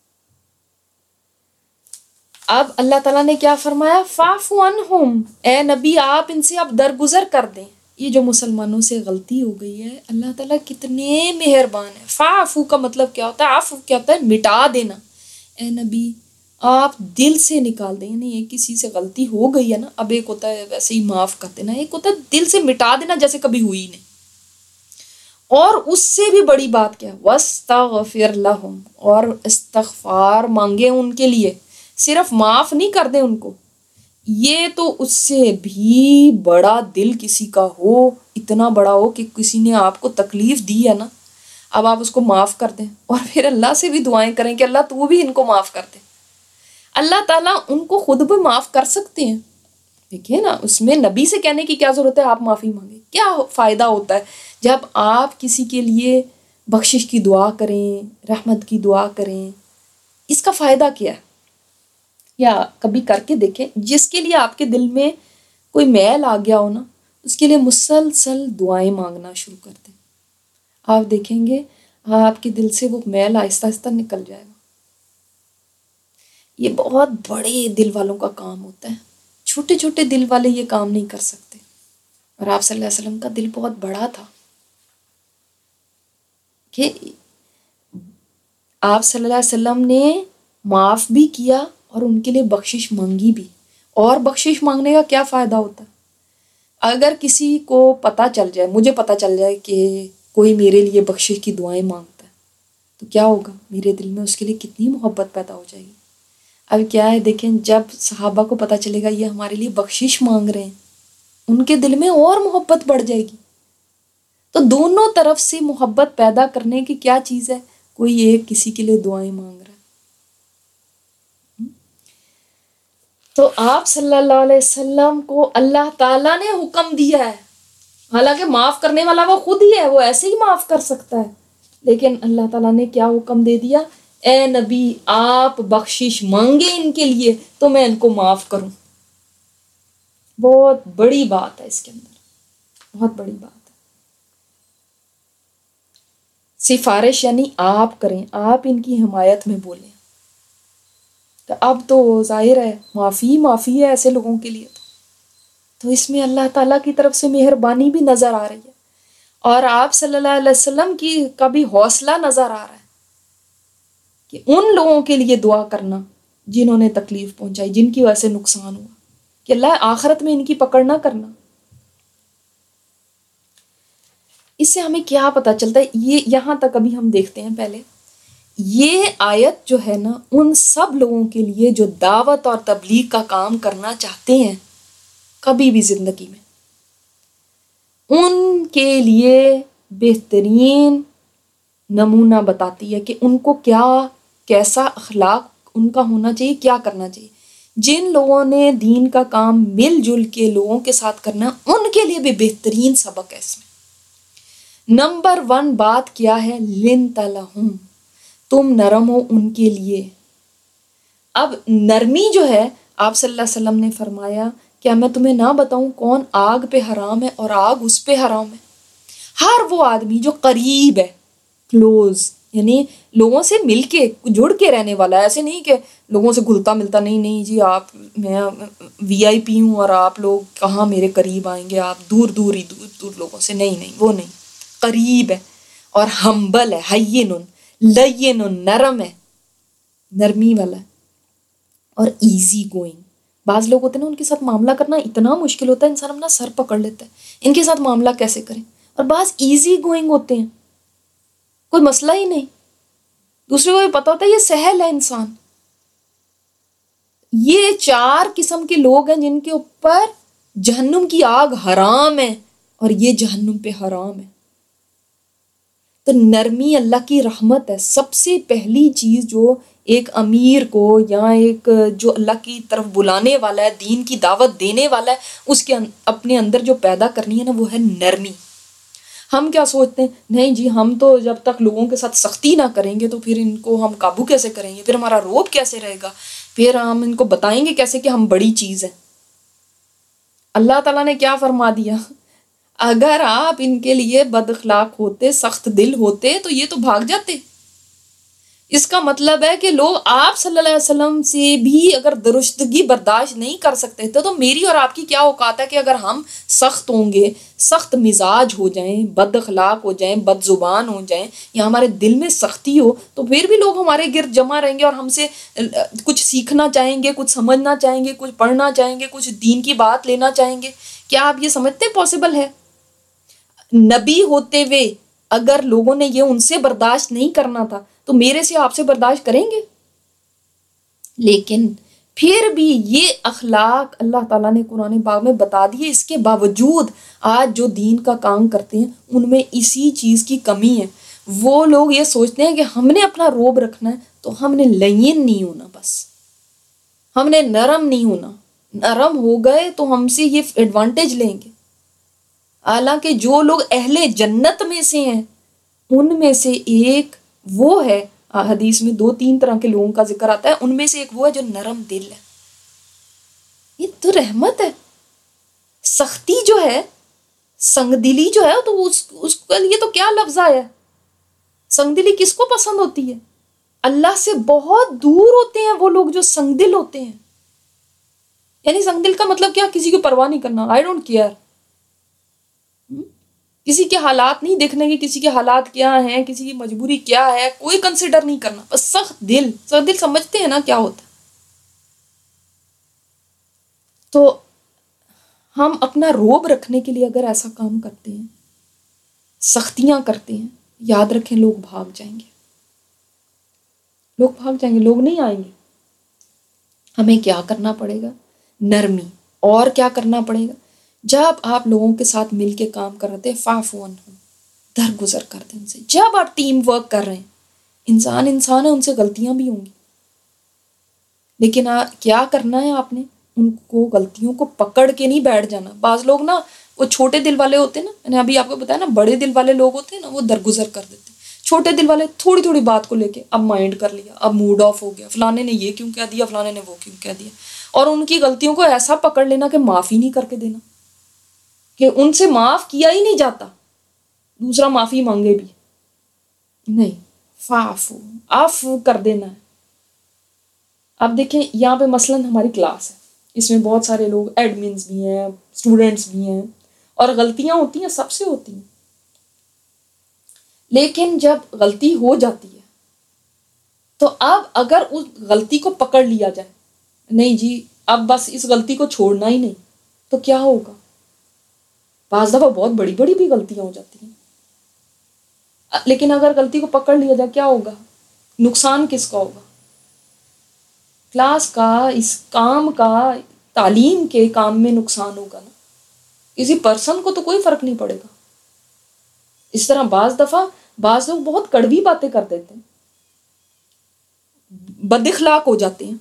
اب اللہ تعالیٰ نے کیا فرمایا، فاعف عنہم، اے نبی آپ ان سے اب درگزر کر دیں۔ یہ جو مسلمانوں سے غلطی ہو گئی ہے، اللہ تعالیٰ کتنے مہربان ہے۔ فاعفو کا مطلب کیا ہوتا ہے؟ عفو کیا ہوتا ہے؟ مٹا دینا۔ اے نبی آپ دل سے نکال دیں، یعنی کسی سے غلطی ہو گئی ہے نا، اب ایک ہوتا ہے ویسے ہی معاف کر دینا، ایک ہوتا ہے دل سے مٹا دینا جیسے کبھی ہوئی نہیں۔ اور اس سے بھی بڑی بات کیا، وَاسْتَغْفِرْ لَهُمْ، اور استغفار مانگے ان کے لیے، صرف معاف نہیں کر دیں ان کو، یہ تو اس سے بھی بڑا دل کسی کا ہو، اتنا بڑا ہو کہ کسی نے آپ کو تکلیف دی ہے نا، اب آپ اس کو معاف کر دیں اور پھر اللہ سے بھی دعائیں کریں کہ اللہ تو بھی ان کو معاف کر دے. اللہ تعالیٰ ان کو خود بھی معاف کر سکتے ہیں. دیکھیے نا، اس میں نبی سے کہنے کی کیا ضرورت ہے آپ معافی مانگیں. کیا فائدہ ہوتا ہے جب آپ کسی کے لیے بخشش کی دعا کریں، رحمت کی دعا کریں؟ اس کا فائدہ کیا ہے؟ یا کبھی کر کے دیکھیں، جس کے لیے آپ کے دل میں کوئی میل آ گیا ہو نا، اس کے لیے مسلسل دعائیں مانگنا شروع کر دیں. آپ دیکھیں گے آپ کے دل سے وہ میل آہستہ آہستہ نکل جائے گا. یہ بہت بڑے دل والوں کا کام ہوتا ہے، چھوٹے چھوٹے دل والے یہ کام نہیں کر سکتے. اور آپ صلی اللہ علیہ وسلم کا دل بہت بڑا تھا کہ آپ صلی اللہ علیہ وسلم نے معاف بھی کیا اور ان کے لیے بخشش مانگی بھی. اور بخشش مانگنے کا کیا فائدہ ہوتا ہے؟ اگر کسی کو پتہ چل جائے، مجھے پتہ چل جائے کہ کوئی میرے لیے بخشش کی دعائیں مانگتا ہے، تو کیا ہوگا؟ میرے دل میں اس کے لیے کتنی محبت پیدا ہو جائے گی. اب کیا ہے، دیکھیں جب صحابہ کو پتہ چلے گا یہ ہمارے لیے بخشش مانگ رہے ہیں، ان کے دل میں اور محبت بڑھ جائے گی. تو دونوں طرف سے محبت پیدا کرنے کی کیا چیز ہے؟ کوئی ایک کسی کے لیے دعائیں مانگ رہا ہے. تو آپ صلی اللہ علیہ وسلم کو اللہ تعالیٰ نے حکم دیا ہے، حالانکہ معاف کرنے والا وہ خود ہی ہے، وہ ایسے ہی معاف کر سکتا ہے، لیکن اللہ تعالیٰ نے کیا حکم دے دیا؟ اے نبی آپ بخشش مانگے ان کے لیے تو میں ان کو معاف کروں. بہت بڑی بات ہے اس کے اندر، بہت بڑی بات ہے. سفارش یعنی آپ کریں، آپ ان کی حمایت میں بولیں. تو اب تو ظاہر ہے معافی ہے ایسے لوگوں کے لیے. تو اس میں اللہ تعالیٰ کی طرف سے مہربانی بھی نظر آ رہی ہے، اور آپ صلی اللہ علیہ وسلم کی کا بھی حوصلہ نظر آ رہا ہے کہ ان لوگوں کے لیے دعا کرنا جنہوں نے تکلیف پہنچائی، جن کی وجہ سے نقصان ہوا، کہ اللہ آخرت میں ان کی پکڑ نہ کرنا. اس سے ہمیں کیا پتہ چلتا ہے؟ یہ یہاں تک ابھی ہم دیکھتے ہیں. پہلے یہ آیت جو ہے نا، ان سب لوگوں کے لیے جو دعوت اور تبلیغ کا کام کرنا چاہتے ہیں کبھی بھی زندگی میں، ان کے لیے بہترین نمونہ بتاتی ہے کہ ان کو کیسا اخلاق ان کا ہونا چاہیے، کیا کرنا چاہیے. جن لوگوں نے دین کا کام مل جل کے لوگوں کے ساتھ کرنا، ان کے لیے بھی بہترین سبق ہے اس میں. نمبر 1 بات کیا ہے؟ لنت لہم، تم نرم ہو ان کے لیے. اب نرمی جو ہے، آپ صلی اللہ علیہ وسلم نے فرمایا کیا میں تمہیں نہ بتاؤں کون آگ پہ حرام ہے اور آگ اس پہ حرام ہے؟ ہر وہ آدمی جو قریب ہے، کلوز، یعنی لوگوں سے مل کے جڑ کے رہنے والا ہے. ایسے نہیں کہ لوگوں سے گھلتا ملتا، نہیں جی آپ میں وی آئی پی ہوں اور آپ لوگ کہاں میرے قریب آئیں گے، آپ دور لوگوں سے. نہیں، وہ نہیں، قریب ہے اور ہمبل ہے، ہین لین، نرم ہے، نرمی والا ہے اور ایزی گوئنگ. بعض لوگ ہوتے ہیں نا، ان کے ساتھ معاملہ کرنا اتنا مشکل ہوتا ہے، انسان اپنا سر پکڑ لیتا ہے ان کے ساتھ معاملہ کیسے کریں. اور بعض ایزی گوئنگ ہوتے ہیں، کوئی مسئلہ ہی نہیں، دوسرے کو بھی پتا ہوتا ہے یہ سہل ہے انسان. یہ 4 قسم کے لوگ ہیں جن کے اوپر جہنم کی آگ حرام ہے اور یہ جہنم پہ حرام ہے. تو نرمی اللہ کی رحمت ہے. سب سے پہلی چیز جو ایک امیر کو یا ایک جو اللہ کی طرف بلانے والا ہے، دین کی دعوت دینے والا ہے، اس کے اپنے اندر جو پیدا کرنی ہے نا، وہ ہے نرمی. ہم کیا سوچتے ہیں؟ نہیں جی ہم تو جب تک لوگوں کے ساتھ سختی نہ کریں گے تو پھر ان کو ہم قابو کیسے کریں گے، پھر ہمارا روب کیسے رہے گا، پھر ہم ان کو بتائیں گے کیسے کہ ہم بڑی چیز ہیں. اللہ تعالیٰ نے کیا فرما دیا؟ اگر آپ ان کے لیے بد اخلاق ہوتے، سخت دل ہوتے، تو یہ تو بھاگ جاتے. اس کا مطلب ہے کہ لوگ آپ صلی اللہ علیہ وسلم سے بھی اگر درستگی برداشت نہیں کر سکتے تھے، تو میری اور آپ کی کیا اوقات ہے کہ اگر ہم سخت ہوں گے، سخت مزاج ہو جائیں، بد اخلاق ہو جائیں، بد زبان ہو جائیں، یا ہمارے دل میں سختی ہو، تو پھر بھی لوگ ہمارے گرد جمع رہیں گے اور ہم سے کچھ سیکھنا چاہیں گے، کچھ سمجھنا چاہیں گے، کچھ پڑھنا چاہیں گے، کچھ دین کی بات لینا چاہیں گے. کیا آپ یہ سمجھتے ہیں پاسبل ہے؟ نبی ہوتے ہوئے اگر لوگوں نے یہ ان سے برداشت نہیں کرنا تھا تو میرے سے آپ سے برداشت کریں گے؟ لیکن پھر بھی یہ اخلاق اللہ تعالیٰ نے قرآن پاک میں بتا دیے. اس کے باوجود آج جو دین کا کام کرتے ہیں ان میں اسی چیز کی کمی ہے. وہ لوگ یہ سوچتے ہیں کہ ہم نے اپنا روب رکھنا ہے تو ہم نے لین نہیں ہونا، بس ہم نے نرم نہیں ہونا، نرم ہو گئے تو ہم سے یہ ایڈوانٹیج لیں گے۔ حالانکہ جو لوگ اہل جنت میں سے ہیں ان میں سے ایک وہ ہے، حدیث میں 2-3 طرح کے لوگوں کا ذکر آتا ہے، ان میں سے ایک وہ ہے جو نرم دل ہے۔ یہ تو رحمت ہے۔ سختی جو ہے، سنگ دلی جو ہے، تو اس کے لیے تو کیا لفظ آیا ہے؟ سنگ دلی کس کو پسند ہوتی ہے؟ اللہ سے بہت دور ہوتے ہیں وہ لوگ جو سنگ دل ہوتے ہیں۔ یعنی سنگ دل کا مطلب کیا؟ کسی کی پرواہ نہیں کرنا، آئی ڈونٹ کیئر، کسی کے حالات نہیں دیکھنے کی، کسی کے حالات کیا ہیں، کسی کی مجبوری کیا ہے، کوئی کنسیڈر نہیں کرنا، بس سخت دل۔ سخت دل سمجھتے ہیں نا کیا ہوتا ہے؟ تو ہم اپنا روب رکھنے کے لیے اگر ایسا کام کرتے ہیں، سختیاں کرتے ہیں، یاد رکھیں لوگ بھاگ جائیں گے، لوگ بھاگ جائیں گے، لوگ نہیں آئیں گے۔ ہمیں کیا کرنا پڑے گا؟ نرمی۔ اور کیا کرنا پڑے گا؟ جب آپ لوگوں کے ساتھ مل کے کام کر رہے تھے، فاعفو عنہم، درگزر کر دیں ان سے۔ جب آپ ٹیم ورک کر رہے ہیں، انسان ہے، ان سے غلطیاں بھی ہوں گی، لیکن کیا کرنا ہے آپ نے؟ ان کو غلطیوں کو پکڑ کے نہیں بیٹھ جانا۔ بعض لوگ نا وہ چھوٹے دل والے ہوتے ہیں نا، میں نے ابھی آپ کو بتایا نا، بڑے دل والے لوگ ہوتے ہیں نا وہ درگزر کر دیتے ہیں۔ چھوٹے دل والے تھوڑی تھوڑی بات کو لے کے اب مائنڈ کر لیا، اب موڈ آف ہو گیا، فلانے نے یہ کیوں کہہ دیا، فلانے نے وہ کیوں کہہ دیا، اور ان کی غلطیوں کو ایسا پکڑ لینا کہ معافی نہیں کر کے دینا، کہ ان سے معاف کیا ہی نہیں جاتا، دوسرا معافی مانگے بھی نہیں، فاعفو، عفو کر دینا ہے۔ اب دیکھیں یہاں پہ مثلاً ہماری کلاس ہے، اس میں بہت سارے لوگ ایڈمنز بھی ہیں، اسٹوڈنٹس بھی ہیں، اور غلطیاں ہوتی ہیں، سب سے ہوتی ہیں، لیکن جب غلطی ہو جاتی ہے تو اب اگر اس غلطی کو پکڑ لیا جائے، نہیں جی اب بس اس غلطی کو چھوڑنا ہی نہیں، تو کیا ہوگا؟ بعض دفعہ بہت بڑی بڑی بھی غلطیاں ہو جاتی ہیں، لیکن اگر غلطی کو پکڑ لیا جائے کیا ہوگا؟ نقصان کس کا ہوگا؟ کلاس کا، اس کام کا، تعلیم کے کام میں نقصان ہوگا نا، کسی پرسن کو تو کوئی فرق نہیں پڑے گا۔ اس طرح بعض دفعہ بعض لوگ بہت کڑوی باتیں کر دیتے ہیں، بد اخلاق ہو جاتے ہیں۔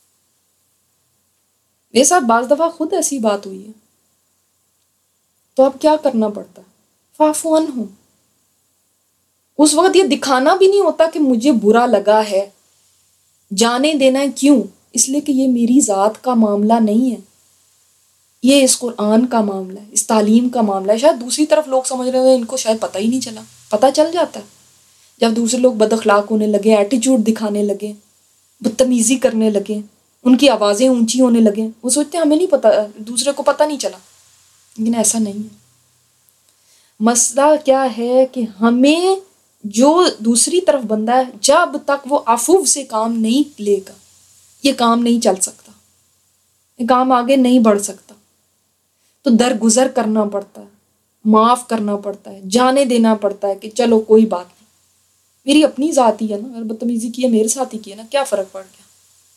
میرے ساتھ بعض دفعہ خود ایسی بات ہوئی ہے، تو اب کیا کرنا پڑتا ہے؟ فاعفو عنہم۔ اس وقت یہ دکھانا بھی نہیں ہوتا کہ مجھے برا لگا ہے، جانے دینا ہے، کیوں؟ اس لیے کہ یہ میری ذات کا معاملہ نہیں ہے، یہ اس قرآن کا معاملہ ہے، اس تعلیم کا معاملہ ہے۔ شاید دوسری طرف لوگ سمجھ رہے ہیں ان کو شاید پتہ ہی نہیں چلا، پتہ چل جاتا ہے جب دوسرے لوگ بد اخلاق ہونے لگے، ایٹیچیوڈ دکھانے لگے، بدتمیزی کرنے لگے، ان کی آوازیں اونچی ہونے لگے، وہ سوچتے ہیں ہمیں نہیں پتہ، دوسرے کو پتہ نہیں چلا، لیکن ایسا نہیں ہے۔ مسئلہ کیا ہے کہ ہمیں جو دوسری طرف بندہ ہے، جب تک وہ عفو سے کام نہیں لے گا یہ کام نہیں چل سکتا، یہ کام آگے نہیں بڑھ سکتا۔ تو درگزر کرنا پڑتا ہے، معاف کرنا پڑتا ہے، جانے دینا پڑتا ہے کہ چلو کوئی بات نہیں، میری اپنی ذات ہی ہے نا، اگر بدتمیزی کی ہے میرے ساتھ ہی کی ہے نا، کیا فرق پڑ گیا۔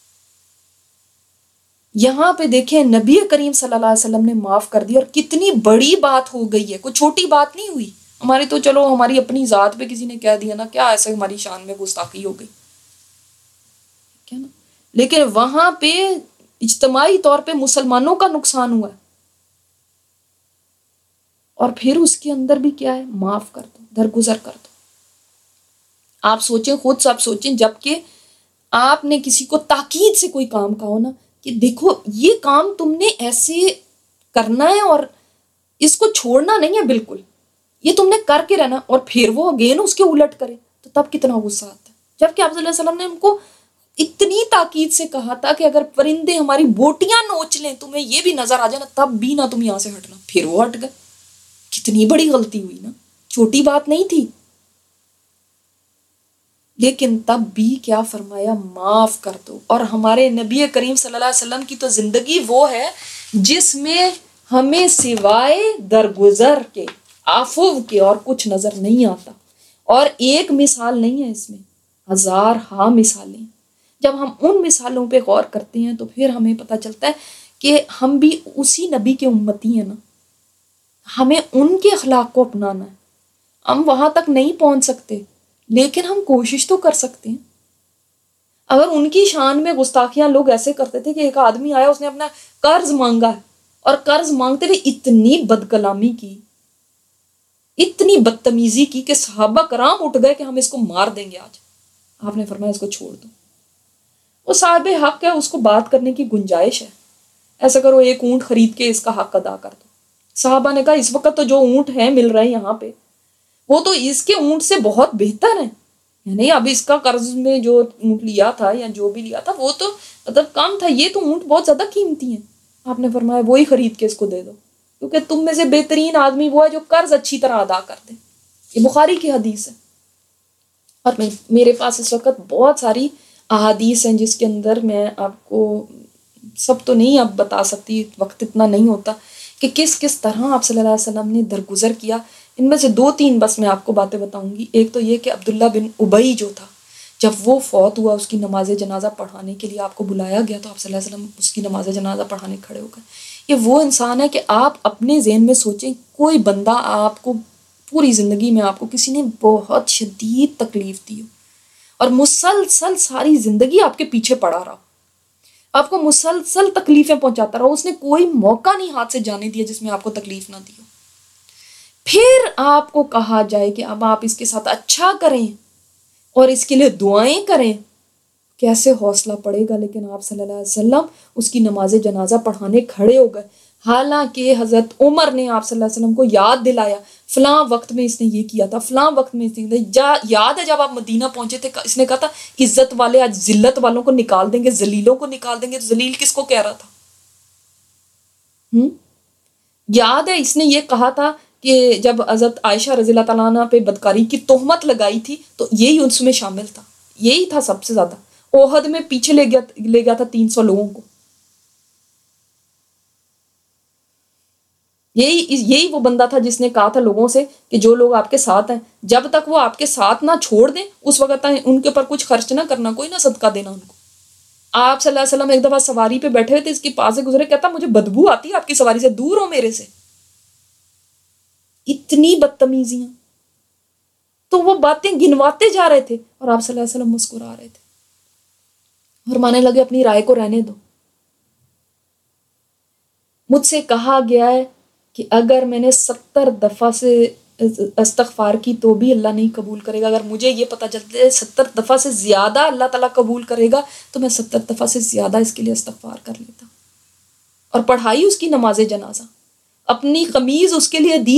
یہاں پہ دیکھیں نبی کریم صلی اللہ علیہ وسلم نے معاف کر دیا، اور کتنی بڑی بات ہو گئی ہے، کوئی چھوٹی بات نہیں ہوئی۔ ہماری تو چلو ہماری اپنی ذات پہ کسی نے کہہ دیا نا، کیا ایسے ہماری شان میں گستاخی ہو گئی، کیا نا، لیکن وہاں پہ اجتماعی طور پہ مسلمانوں کا نقصان ہوا ہے، اور پھر اس کے اندر بھی کیا ہے؟ معاف کر دو، درگزر کر دو۔ آپ سوچیں، خود سے آپ سوچیں، جب کہ آپ نے کسی کو تاکید سے کوئی کام کہا ہو نا کہ دیکھو یہ کام تم نے ایسے کرنا ہے اور اس کو چھوڑنا نہیں ہے بالکل، یہ تم نے کر کے رہنا، اور پھر وہ اگین اس کے الٹ کرے، تو تب کتنا غصہ آتا ہے۔ جبکہ آپ صلی اللہ علیہ وسلم نے ان کو اتنی تاکید سے کہا تھا کہ اگر پرندے ہماری بوٹیاں نوچ لیں، تمہیں یہ بھی نظر آ جائے نا، تب بھی نہ تم یہاں سے ہٹنا، پھر وہ ہٹ گئے۔ کتنی بڑی غلطی ہوئی نا، چھوٹی بات نہیں تھی، لیکن تب بھی کیا فرمایا؟ معاف کر دو۔ اور ہمارے نبی کریم صلی اللہ علیہ وسلم کی تو زندگی وہ ہے جس میں ہمیں سوائے درگزر کے، عفو کے اور کچھ نظر نہیں آتا، اور ایک مثال نہیں ہے اس میں، ہزار ہاں مثالیں۔ جب ہم ان مثالوں پہ غور کرتے ہیں تو پھر ہمیں پتہ چلتا ہے کہ ہم بھی اسی نبی کے امتی ہیں نا، ہمیں ان کے اخلاق کو اپنانا ہے۔ ہم وہاں تک نہیں پہنچ سکتے لیکن ہم کوشش تو کر سکتے ہیں. اگر ان کی شان میں گستاخیاں لوگ ایسے کرتے تھے کہ ایک آدمی آیا، اس نے اپنا قرض مانگا ہے، اور قرض مانگتے ہوئے اتنی بد کلامی کی، اتنی بدتمیزی کی کہ صحابہ کرام اٹھ گئے کہ ہم اس کو مار دیں گے آج. آپ نے فرمایا اس کو چھوڑ دو، وہ صاحب حق ہے، اس کو بات کرنے کی گنجائش ہے، ایسا کرو ایک اونٹ خرید کے اس کا حق ادا کر دو. صحابہ نے کہا اس وقت تو جو اونٹ ہیں مل رہے ہیں یہاں پہ، وہ تو اس کے اونٹ سے بہت بہتر ہیں. یعنی اب اس کا قرض میں جو اونٹ لیا تھا یا جو بھی لیا تھا وہ تو مطلب کم تھا، یہ تو اونٹ بہت زیادہ قیمتی ہیں. آپ نے فرمایا وہی خرید کے اس کو دے دو، کیونکہ تم میں سے بہترین آدمی وہ ہے جو قرض اچھی طرح ادا کر دے. یہ بخاری کی حدیث ہے. اور میرے پاس اس وقت بہت ساری احادیث ہیں جس کے اندر میں آپ کو سب تو نہیں اب بتا سکتی، وقت اتنا نہیں ہوتا کہ کس کس طرح آپ صلی اللہ علیہ وسلم نے درگزر کیا. ان میں سے 2-3 بس میں آپ کو باتیں بتاؤں گی. ایک تو یہ کہ عبداللہ بن ابئی جو تھا، جب وہ فوت ہوا، اس کی نماز جنازہ پڑھانے کے لیے آپ کو بلایا گیا تو آپ صلی اللہ علیہ وسلم اس کی نماز جنازہ پڑھانے کھڑے ہو گئے. یہ وہ انسان ہے کہ آپ اپنے ذہن میں سوچیں، کوئی بندہ آپ کو پوری زندگی میں آپ کو کسی نے بہت شدید تکلیف دی ہو اور مسلسل ساری زندگی آپ کے پیچھے پڑا رہا، آپ کو مسلسل تکلیفیں پہنچاتا رہا، اس نے کوئی موقع نہیں ہاتھ سے جانے دیا جس میں آپ کو تکلیف نہ دی ہو. پھر آپ کو کہا جائے کہ اب آپ اس کے ساتھ اچھا کریں اور اس کے لیے دعائیں کریں، کیسے حوصلہ پڑے گا. لیکن آپ صلی اللہ علیہ وسلم اس کی نماز جنازہ پڑھانے کھڑے ہو گئے. حالانکہ حضرت عمر نے آپ صلی اللہ علیہ وسلم کو یاد دلایا فلاں وقت میں اس نے یہ کیا تھا، فلاں وقت میں اس نے یاد ہے جب آپ مدینہ پہنچے تھے اس نے کہا تھا عزت والے آج ذلت والوں کو نکال دیں گے، ذلیلوں کو نکال دیں گے. تو ذلیل کس کو کہہ رہا تھا؟ یاد ہے اس نے یہ کہا تھا کہ جب حضرت عائشہ رضی اللہ تعالیٰ عنہ پہ بدکاری کی تہمت لگائی تھی تو یہی اس میں شامل تھا، یہی تھا سب سے زیادہ. اوہد میں پیچھے لے گیا تھا 300 لوگوں کو. یہی وہ بندہ تھا جس نے کہا تھا لوگوں سے کہ جو لوگ آپ کے ساتھ ہیں جب تک وہ آپ کے ساتھ نہ چھوڑ دیں اس وقت ان کے اوپر کچھ خرچ نہ کرنا، کوئی نہ صدقہ دینا ان کو. آپ صلی اللہ علیہ وسلم ایک دفعہ سواری پہ بیٹھے ہوئے تھے، اس کے پاس سے گزرے، کہتا مجھے بدبو آتی ہے آپ کی سواری سے، دور ہو میرے سے. اتنی بدتمیزیاں. تو وہ باتیں گنواتے جا رہے تھے اور آپ صلی اللہ علیہ وسلم مسکرا رہے تھے اور مانے لگے اپنی رائے کو رہنے دو. مجھ سے کہا گیا ہے کہ اگر میں نے 70 دفعہ سے استغفار کی تو بھی اللہ نہیں قبول کرے گا. اگر مجھے یہ پتہ چلتا ہے 70 دفعہ سے زیادہ اللہ تعالیٰ قبول کرے گا تو میں 70 دفعہ سے زیادہ اس کے لیے استغفار کر لیتا. اور پڑھائی اس کی نماز جنازہ، اپنی قمیض اس کے لیے دی.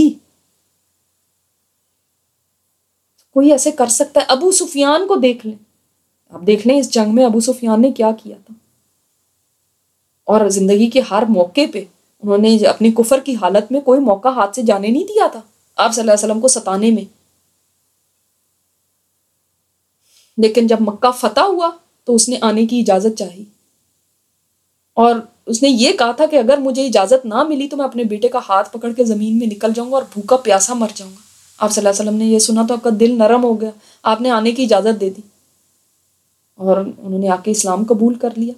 کوئی ایسے کر سکتا ہے؟ ابو سفیان کو دیکھ لیں، آپ دیکھ لیں اس جنگ میں ابو سفیان نے کیا کیا تھا. اور زندگی کے ہر موقع پہ انہوں نے اپنی کفر کی حالت میں کوئی موقع ہاتھ سے جانے نہیں دیا تھا آپ صلی اللہ علیہ وسلم کو ستانے میں. لیکن جب مکہ فتح ہوا تو اس نے آنے کی اجازت چاہی اور اس نے یہ کہا تھا کہ اگر مجھے اجازت نہ ملی تو میں اپنے بیٹے کا ہاتھ پکڑ کے زمین میں نکل جاؤں گا اور بھوکا پیاسا مر جاؤں گا. آپ صلی اللہ علیہ وسلم نے یہ سنا تو آپ کا دل نرم ہو گیا، آپ نے آنے کی اجازت دے دی اور انہوں نے آ کے اسلام قبول کر لیا.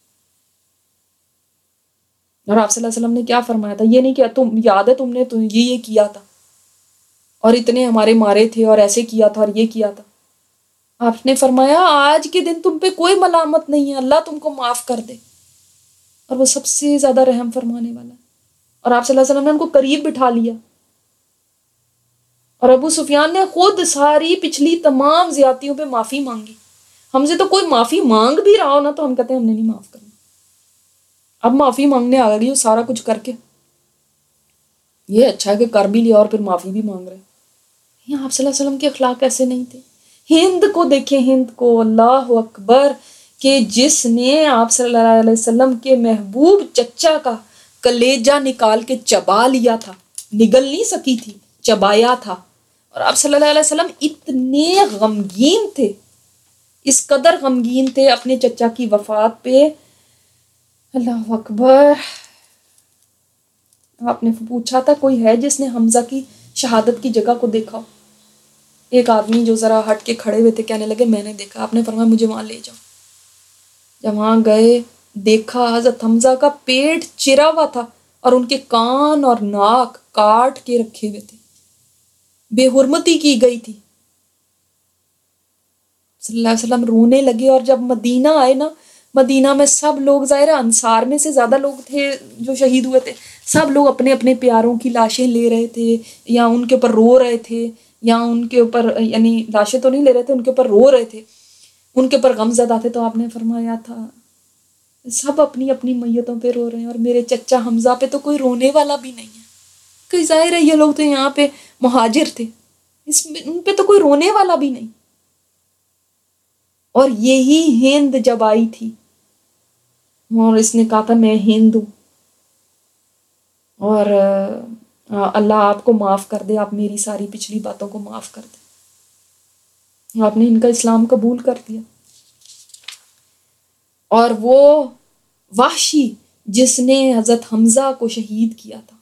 اور آپ صلی اللہ علیہ وسلم نے کیا فرمایا تھا؟ یہ نہیں کہ تم یاد ہے تم نے یہ کیا تھا اور اتنے ہمارے مارے تھے اور ایسے کیا تھا اور یہ کیا تھا. آپ نے فرمایا آج کے دن تم پہ کوئی ملامت نہیں ہے، اللہ تم کو معاف کر دے. اور وہ سب سے زیادہ رحم فرمانے والا ہے. اور آپ صلی اللہ علیہ وسلم نے ان کو قریب بٹھا لیا اور ابو سفیان نے خود ساری پچھلی تمام زیادتیوں پہ معافی مانگی. ہم سے تو کوئی معافی مانگ بھی رہا ہو نا تو ہم کہتے ہیں ہم نے نہیں معاف کرنا. اب معافی مانگنے آ گئی ہو سارا کچھ کر کے، یہ اچھا ہے کہ کر بھی لیا اور پھر معافی بھی مانگ رہے. یہ آپ صلی اللہ علیہ وسلم کے اخلاق ایسے نہیں تھے. ہند کو دیکھیں، ہند کو، اللہ اکبر، کہ جس نے آپ صلی اللہ علیہ وسلم کے محبوب چچا کا کلیجہ نکال کے چبا لیا تھا، نگل نہیں سکی تھی، چبایا تھا. اور آپ صلی اللہ علیہ وسلم اتنے غمگین تھے، اس قدر غمگین تھے اپنے چچا کی وفات پہ. اللہ اکبر. آپ نے پوچھا تھا کوئی ہے جس نے حمزہ کی شہادت کی جگہ کو دیکھا ہو؟ ایک آدمی جو ذرا ہٹ کے کھڑے ہوئے تھے کہنے لگے میں نے دیکھا. آپ نے فرمایا مجھے وہاں لے جاؤ. جب وہاں گئے دیکھا حضرت حمزہ کا پیٹ چرا ہوا تھا اور ان کے کان اور ناک کاٹ کے رکھے ہوئے تھے، بے حرمتی کی گئی تھی. صلی اللہ علیہ وسلم رونے لگے. اور جب مدینہ آئے نا، مدینہ میں سب لوگ، ظاہر ہے انصار میں سے زیادہ لوگ تھے جو شہید ہوئے تھے، سب لوگ اپنے اپنے پیاروں کی لاشیں لے رہے تھے، یا ان کے اوپر رو رہے تھے، یا ان کے اوپر، یعنی لاشیں تو نہیں لے رہے تھے، ان کے اوپر رو رہے تھے، ان کے اوپر غم زدہ تھے. تو آپ نے فرمایا تھا سب اپنی اپنی میتوں پہ رو رہے ہیں، اور میرے چچا حمزہ پہ تو کوئی رونے والا بھی نہیں ہے. کہ ظاہر ہے یہ لوگ تو یہاں پہ مہاجر تھے، ان پہ تو کوئی رونے والا بھی نہیں. اور یہی ہند جب آئی تھی اور اس نے کہا تھا میں ہند ہوں، اور اللہ آپ کو معاف کر دے، آپ میری ساری پچھلی باتوں کو معاف کر دے. آپ نے ان کا اسلام قبول کر دیا. اور وہ وحشی جس نے حضرت حمزہ کو شہید کیا تھا،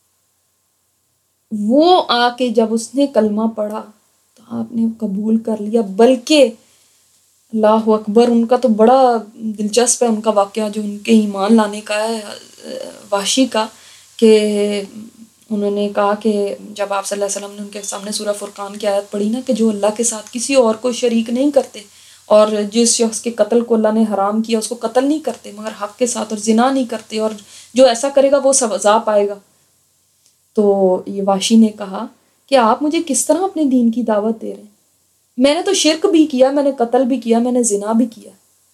وہ آ کے جب اس نے کلمہ پڑھا تو آپ نے قبول کر لیا. بلکہ اللہ اکبر، ان کا تو بڑا دلچسپ ہے ان کا واقعہ جو ان کے ایمان لانے کا ہے وحشی کا، کہ انہوں نے کہا کہ جب آپ صلی اللہ علیہ وسلم نے ان کے سامنے سورہ فرقان کی آیت پڑھی نا کہ جو اللہ کے ساتھ کسی اور کو شریک نہیں کرتے، اور جس شخص کے قتل کو اللہ نے حرام کیا اس کو قتل نہیں کرتے مگر حق کے ساتھ، اور زنا نہیں کرتے، اور جو ایسا کرے گا وہ سزا پائے گا. تو یہ وحشی نے کہا کہ آپ مجھے کس طرح اپنے دین کی دعوت دے رہے ہیں؟ میں نے تو شرک بھی کیا، میں نے قتل بھی کیا، میں نے زنا بھی کیا.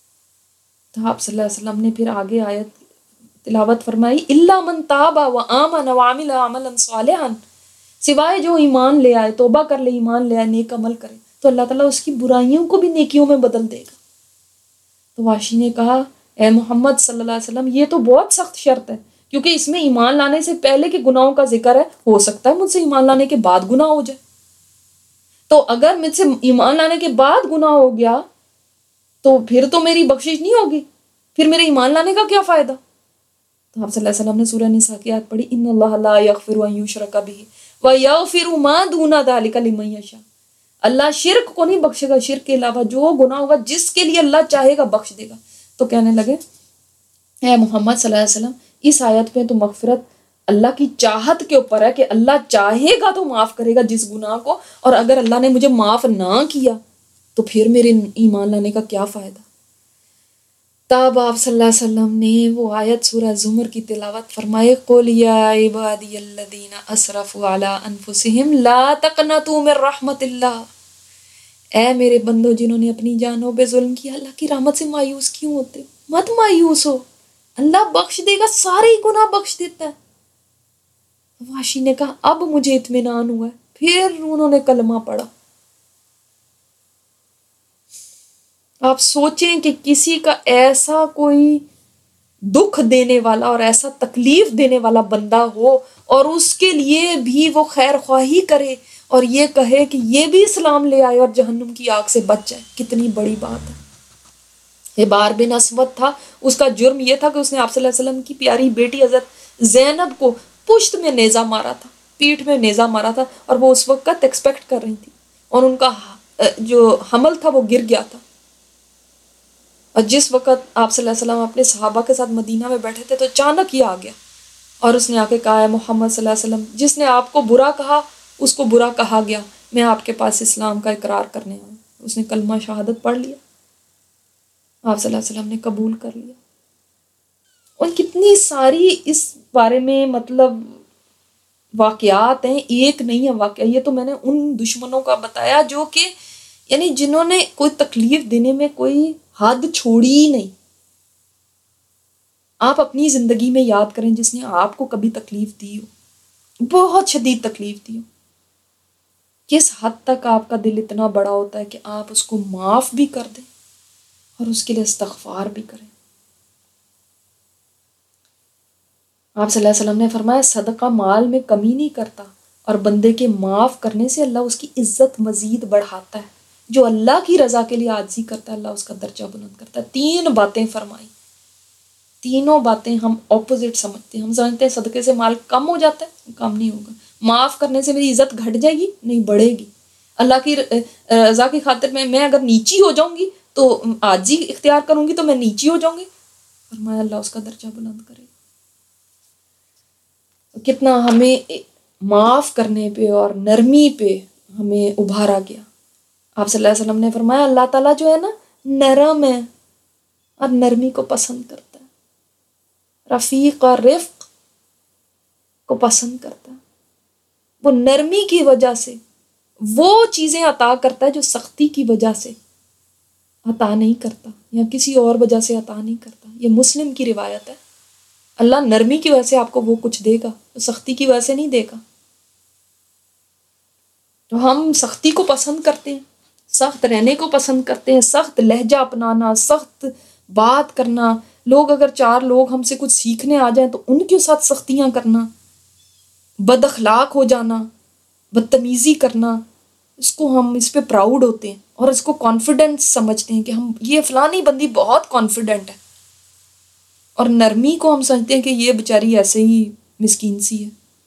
تو آپ صلی اللہ علیہ وسلم نے پھر آگے آیت تلاوت فرمائی، الا من تاب وآمن وعمل عملا صالحا، سوائے جو ایمان لے آئے، توبہ کر لے، ایمان لے آئے، نیک عمل کرے، تو اللہ تعالیٰ اس کی برائیوں کو بھی نیکیوں میں بدل دے گا. تو وحشی نے کہا اے محمد صلی اللہ علیہ وسلم، یہ تو بہت سخت شرط ہے، کیونکہ اس میں ایمان لانے سے پہلے کے گناہوں کا ذکر ہے. ہو سکتا ہے مجھ سے ایمان لانے کے بعد گناہ ہو جائے، تو اگر مجھ سے ایمان لانے کے بعد گناہ ہو گیا تو پھر تو میری بخشش نہیں ہوگی، پھر میرے ایمان لانے کا کیا فائدہ؟ تو آپ صلی اللہ علیہ وسلم نے سورہ نساء کی آیت پڑھی، ان اللہ لا یغفر ان یشرک بہ ویغفر ما دون ذلک لمن یشاء. اللہ شرک کو نہیں بخشے گا، شرک کے علاوہ جو گناہ ہوگا جس کے لیے اللہ چاہے گا بخش دے گا. تو کہنے لگے اے محمد صلی اللہ علیہ وسلم، اس آیت پہ تو مغفرت اللہ کی چاہت کے اوپر ہے کہ اللہ چاہے گا تو معاف کرے گا جس گناہ کو، اور اگر اللہ نے مجھے معاف نہ کیا تو پھر میرے ایمان لانے کا کیا فائدہ. تب آپ صلی اللہ علیہ وسلم نے وہ آیت سورہ زمر کی تلاوت فرمائے، قُلْ يَا عِبَادِيَ الَّذِينَ أَسْرَفُوا عَلَىٰ أَنفُسِهِمْ لَا تَقْنَطُوا مِن رَحْمَتِ اللَّهِ. اے میرے بندو جنہوں نے اپنی جانوں پہ ظلم کیا، اللہ کی رحمت سے مایوس کیوں ہوتے ہو؟ مت مایوس ہو، اللہ بخش دے گا، سارے گناہ بخش دیتا ہے. وحشی نے کہا اب مجھے اطمینان ہوا ہے. پھر انہوں نے کلمہ پڑھا. آپ سوچیں کہ کسی کا ایسا کوئی دکھ دینے والا اور ایسا تکلیف دینے والا بندہ ہو اور اس کے لیے بھی وہ خیر خواہی کرے اور یہ کہے کہ یہ بھی اسلام لے آئے اور جہنم کی آگ سے بچ جائے، کتنی بڑی بات ہے. حبار بن اسود تھا، اس کا جرم یہ تھا کہ اس نے آپ صلی اللہ علیہ وسلم کی پیاری بیٹی حضرت زینب کو پشت میں نیزہ مارا تھا، پیٹھ میں نیزہ مارا تھا، اور وہ اس وقت ایکسپیکٹ کر رہی تھی اور ان کا جو حمل تھا وہ گر گیا تھا. اور جس وقت آپ صلی اللہ علیہ وسلم اپنے صحابہ کے ساتھ مدینہ میں بیٹھے تھے تو اچانک یہ آ گیا اور اس نے آ کے کہا ہے محمد صلی اللہ علیہ وسلم، جس نے آپ کو برا کہا اس کو برا کہا گیا، میں آپ کے پاس اسلام کا اقرار کرنے آؤں. اس نے کلمہ شہادت پڑھ لیا، آپ صلی اللہ علیہ وسلم نے قبول کر لیا. اور کتنی ساری اس بارے میں مطلب واقعات ہیں، ایک نہیں ہے واقعہ. یہ تو میں نے ان دشمنوں کا بتایا جو کہ یعنی جنہوں نے کوئی تکلیف دینے میں کوئی حد چھوڑی ہی نہیں. آپ اپنی زندگی میں یاد کریں جس نے آپ کو کبھی تکلیف دی ہو، بہت شدید تکلیف دی ہو، کس حد تک آپ کا دل اتنا بڑا ہوتا ہے کہ آپ اس کو معاف بھی کر دیں اور اس کے لیے استغفار بھی کریں. آپ صلی اللہ علیہ وسلم نے فرمایا صدقہ مال میں کمی نہیں کرتا اور بندے کے معاف کرنے سے اللہ اس کی عزت مزید بڑھاتا ہے. جو اللہ کی رضا کے لیے عاجزی کرتا ہے اللہ اس کا درجہ بلند کرتا ہے. 3 باتیں فرمائی، تینوں باتیں ہم اپوزٹ سمجھتے ہیں. ہم سمجھتے ہیں صدقے سے مال کم ہو جاتا ہے، کم نہیں ہوگا. معاف کرنے سے میری عزت گھٹ جائے گی، نہیں بڑھے گی. اللہ کی رضا کی خاطر میں اگر نیچی ہو جاؤں گی تو عاجزی اختیار کروں گی تو میں نیچی ہو جاؤں گی، فرمایا اللہ اس کا درجہ بلند کرے گا. کتنا ہمیں معاف کرنے پہ اور نرمی پہ ہمیں ابھارا گیا. آپ صلی اللہ علیہ وسلم نے فرمایا اللہ تعالیٰ جو ہے نا نرم ہے اور نرمی کو پسند کرتا ہے، رفیق اور رفق کو پسند کرتا ہے. وہ نرمی کی وجہ سے وہ چیزیں عطا کرتا ہے جو سختی کی وجہ سے عطا نہیں کرتا یا کسی اور وجہ سے عطا نہیں کرتا. یہ مسلم کی روایت ہے. اللہ نرمی کی وجہ سے آپ کو وہ کچھ دے گا، سختی کی وجہ سے نہیں دے گا. تو ہم سختی کو پسند کرتے ہیں، سخت رہنے کو پسند کرتے ہیں، سخت لہجہ اپنانا، سخت بات کرنا. لوگ اگر 4 لوگ ہم سے کچھ سیکھنے آ جائیں تو ان کے ساتھ سختیاں کرنا، بد اخلاق ہو جانا، بدتمیزی کرنا، اس پہ پراؤڈ ہوتے ہیں اور اس کو کانفیڈنس سمجھتے ہیں کہ ہم یہ فلانی بندی بہت کانفیڈنٹ ہے، اور نرمی کو ہم سمجھتے ہیں کہ یہ بیچاری ایسے ہی مسکین سی ہے.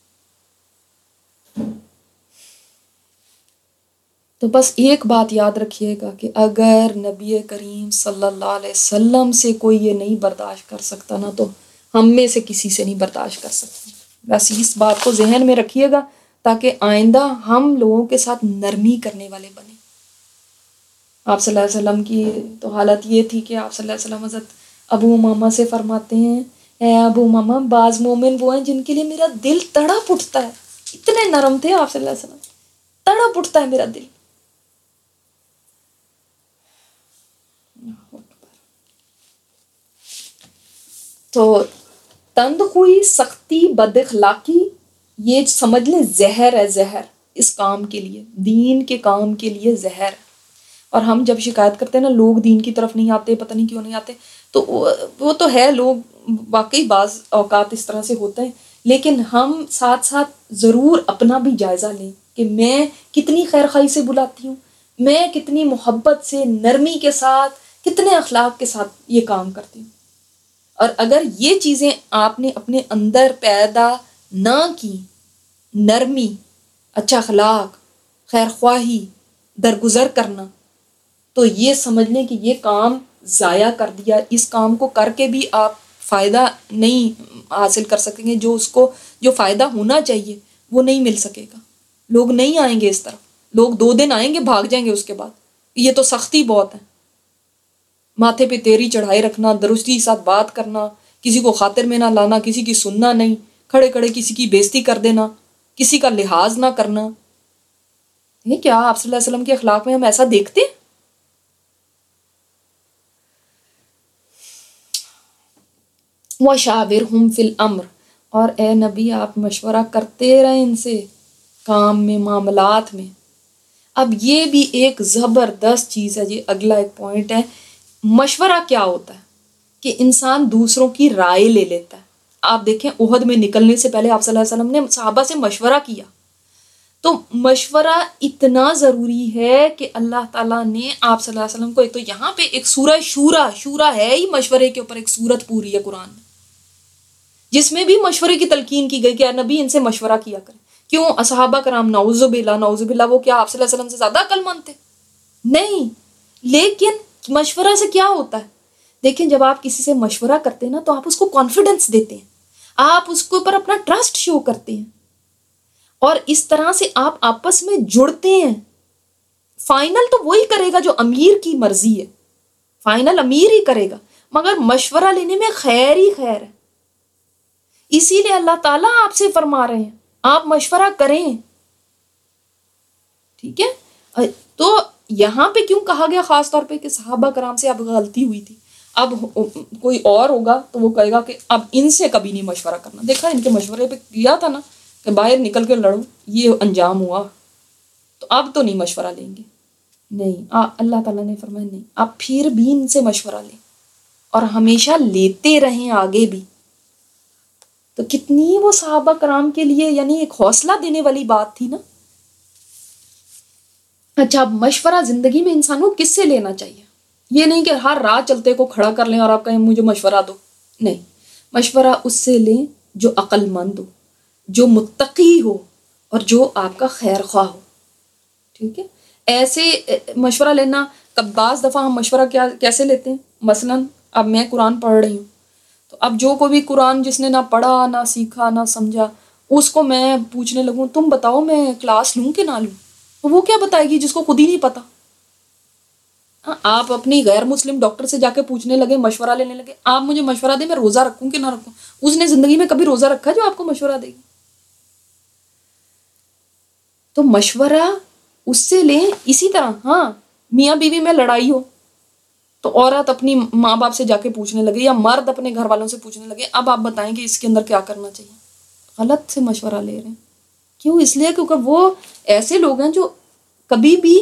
تو بس ایک بات یاد رکھیے گا کہ اگر نبی کریم صلی اللہ علیہ وسلم سے کوئی یہ نہیں برداشت کر سکتا نا، تو ہم میں سے کسی سے نہیں برداشت کر سکتا. بس اس بات کو ذہن میں رکھیے گا تاکہ آئندہ ہم لوگوں کے ساتھ نرمی کرنے والے بنیں. آپ صلی اللہ علیہ وسلم کی تو حالت یہ تھی کہ آپ صلی اللہ علیہ وسلم حضرت ابو امامہ سے فرماتے ہیں، اے ابو امامہ، بعض مومن وہ ہیں جن کے لیے میرا دل تڑپ اٹھتا ہے. اتنے نرم تھے آپ صلی اللہ علیہ وسلم، تڑپ اٹھتا ہے میرا دل. تو تند خوئی، سختی، بد اخلاقی، یہ سمجھ لیں زہر ہے، زہر اس کام کے لیے، دین کے کام کے لیے زہر. اور ہم جب شکایت کرتے ہیں نا لوگ دین کی طرف نہیں آتے، پتہ نہیں کیوں نہیں آتے، تو وہ تو ہے، لوگ واقعی بعض اوقات اس طرح سے ہوتے ہیں، لیکن ہم ساتھ ساتھ ضرور اپنا بھی جائزہ لیں کہ میں کتنی خیر خواہی سے بلاتی ہوں، میں کتنی محبت سے، نرمی کے ساتھ، کتنے اخلاق کے ساتھ یہ کام کرتی ہوں. اور اگر یہ چیزیں آپ نے اپنے اندر پیدا نہ کی، نرمی، اچھا اخلاق، خیر خواہی، درگزر کرنا، تو یہ سمجھ لیں کہ یہ کام ضائع کر دیا. اس کام کو کر کے بھی آپ فائدہ نہیں حاصل کر سکیں گے، جو فائدہ ہونا چاہیے وہ نہیں مل سکے گا. لوگ نہیں آئیں گے اس طرف، لوگ 2 دن آئیں گے، بھاگ جائیں گے اس کے بعد. یہ تو سختی بہت ہے. ماتھے پہ تیری چڑھائی رکھنا، درستی کے ساتھ بات کرنا، کسی کو خاطر میں نہ لانا، کسی کی سننا نہیں، کھڑے کھڑے کسی کی بےزتی کر دینا، کسی کا لحاظ نہ کرنا. یہ کیا آپ صلی اللہ علیہ وسلم کے اخلاق میں ہم ایسا دیکھتے ہیں؟ وَشَاوِرْهُمْ فِي الْأَمْرِ، اور اے نبی آپ مشورہ کرتے رہیں ان سے کام میں، معاملات میں. اب یہ بھی ایک زبردست چیز ہے جی. اگلا ایک پوائنٹ ہے، مشورہ کیا ہوتا ہے کہ انسان دوسروں کی رائے لے لیتا ہے. آپ دیکھیں احد میں نکلنے سے پہلے آپ صلی اللہ علیہ وسلم نے صحابہ سے مشورہ کیا. تو مشورہ اتنا ضروری ہے کہ اللہ تعالیٰ نے آپ صلی اللہ علیہ وسلم کو، ایک تو یہاں پہ ایک سورہ شورا ہے ہی مشورے کے اوپر، ایک سورت پوری ہے قرآن میں جس میں بھی مشورے کی تلقین کی گئی کہ اے نبی ان سے مشورہ کیا کریں. کیوں؟ صحابہ کرام نعوذ باللہ وہ کیا آپ صلی اللہ علیہ وسلم سے زیادہ عقل مند تھے؟ نہیں. لیکن مشورہ سے کیا ہوتا ہے؟ دیکھیں جب آپ کسی سے مشورہ کرتے ہیں نا تو آپ اس کو کانفیڈنس دیتے ہیں، آپ اس کے اوپر اپنا ٹرسٹ شو کرتے ہیں، اور اس طرح سے آپ آپس میں جڑتے ہیں. فائنل تو وہی کرے گا جو امیر کی مرضی ہے، فائنل امیر ہی کرے گا، مگر مشورہ لینے میں خیر ہی خیر ہے. اسی لیے اللہ تعالیٰ آپ سے فرما رہے ہیں آپ مشورہ کریں. ٹھیک ہے؟ تو یہاں پہ کیوں کہا گیا خاص طور پہ کہ صحابہ کرام سے اب غلطی ہوئی تھی، اب کوئی اور ہوگا تو وہ کہے گا کہ اب ان سے کبھی نہیں مشورہ کرنا. دیکھا ان کے مشورے پہ کیا تھا نا کہ باہر نکل کے لڑو، یہ انجام ہوا، تو اب تو نہیں مشورہ لیں گے. نہیں، اللہ تعالیٰ نے فرمایا نہیں، آپ پھر بھی ان سے مشورہ لیں اور ہمیشہ لیتے رہیں آگے بھی. تو کتنی وہ صحابہ کرام کے لیے یعنی ایک حوصلہ دینے والی بات تھی نا. اچھا، اب مشورہ زندگی میں انسان کو کس سے لینا چاہیے؟ یہ نہیں کہ ہر راہ چلتے کو کھڑا کر لیں اور آپ کہیں مجھے مشورہ دو. نہیں، مشورہ اس سے لیں جو عقل مند ہو، جو متقی ہو، اور جو آپ کا خیر خواہ ہو. ٹھیک ہے؟ ایسے مشورہ لینا، بعض دفعہ ہم مشورہ کیسے لیتے ہیں؟ مثلاً اب میں قرآن پڑھ رہی ہوں، تو اب جو کوئی بھی قرآن جس نے نہ پڑھا، نہ سیکھا، نہ سمجھا، اس کو میں پوچھنے لگوں تم بتاؤ میں کلاس لوں کہ نہ لوں، وہ کیا بتائے گی جس کو خود ہی نہیں پتا. آپ اپنی غیر مسلم ڈاکٹر سے جا کے پوچھنے لگے، مشورہ لینے لگے، آپ مجھے مشورہ دیں میں روزہ رکھوں کہ نہ رکھوں، اس نے زندگی میں کبھی روزہ رکھا جو آپ کو مشورہ دے گی؟ تو مشورہ اس سے لیں. اسی طرح ہاں میاں بیوی میں لڑائی ہو تو عورت اپنی ماں باپ سے جا کے پوچھنے لگے یا مرد اپنے گھر والوں سے پوچھنے لگے اب آپ بتائیں کہ اس کے اندر کیا کرنا چاہیے. غلط سے مشورہ لے رہے ہیں. کیوں؟ اس لیے کیونکہ وہ ایسے لوگ ہیں جو کبھی بھی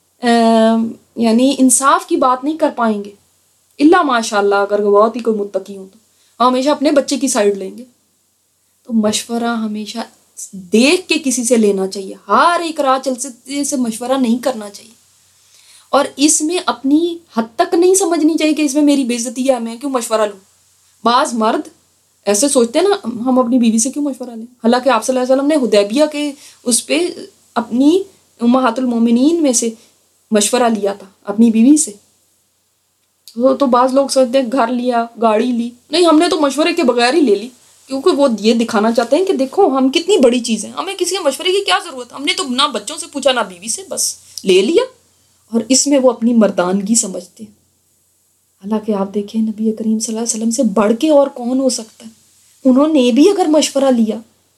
یعنی انصاف کی بات نہیں کر پائیں گے الا ماشاء اللہ، اگر بہت ہی کوئی متقی ہوں تو ہمیشہ اپنے بچے کی سائڈ لیں گے. تو مشورہ ہمیشہ دیکھ کے کسی سے لینا چاہیے، ہر ایک راہ چلتے سے مشورہ نہیں کرنا چاہیے. اور اس میں اپنی حد تک نہیں سمجھنی چاہیے کہ اس میں میری بے عزتی ہے میں کیوں مشورہ لوں. بعض مرد ایسے سوچتے ہیں نا ہم اپنی بیوی سے کیوں مشورہ لیں، حالانکہ آپ صلی اللہ علیہ وسلم نے حدیبیہ کے اس پہ اپنی امہات المومنین میں سے مشورہ لیا تھا اپنی بیوی سے. وہ تو بعض لوگ سوچتے ہیں گھر لیا گاڑی لی، نہیں ہم نے تو مشورے کے بغیر ہی لے لی، کیونکہ وہ یہ دکھانا چاہتے ہیں کہ دیکھو ہم کتنی بڑی چیز ہیں، ہمیں کسی کے مشورے کی کیا ضرورت، ہم نے تو نہ بچوں سے پوچھا نہ بیوی سے، بس لے لیا. اور اس میں وہ اپنی مردانگی سمجھتے ہیں. حالانکہ آپ دیکھیں نبی کریم صلی اللہ علیہ وسلم سے بڑھ کے اور کون ہو سکتا ہے، انہوں نے بھی اگر مشورہ لیا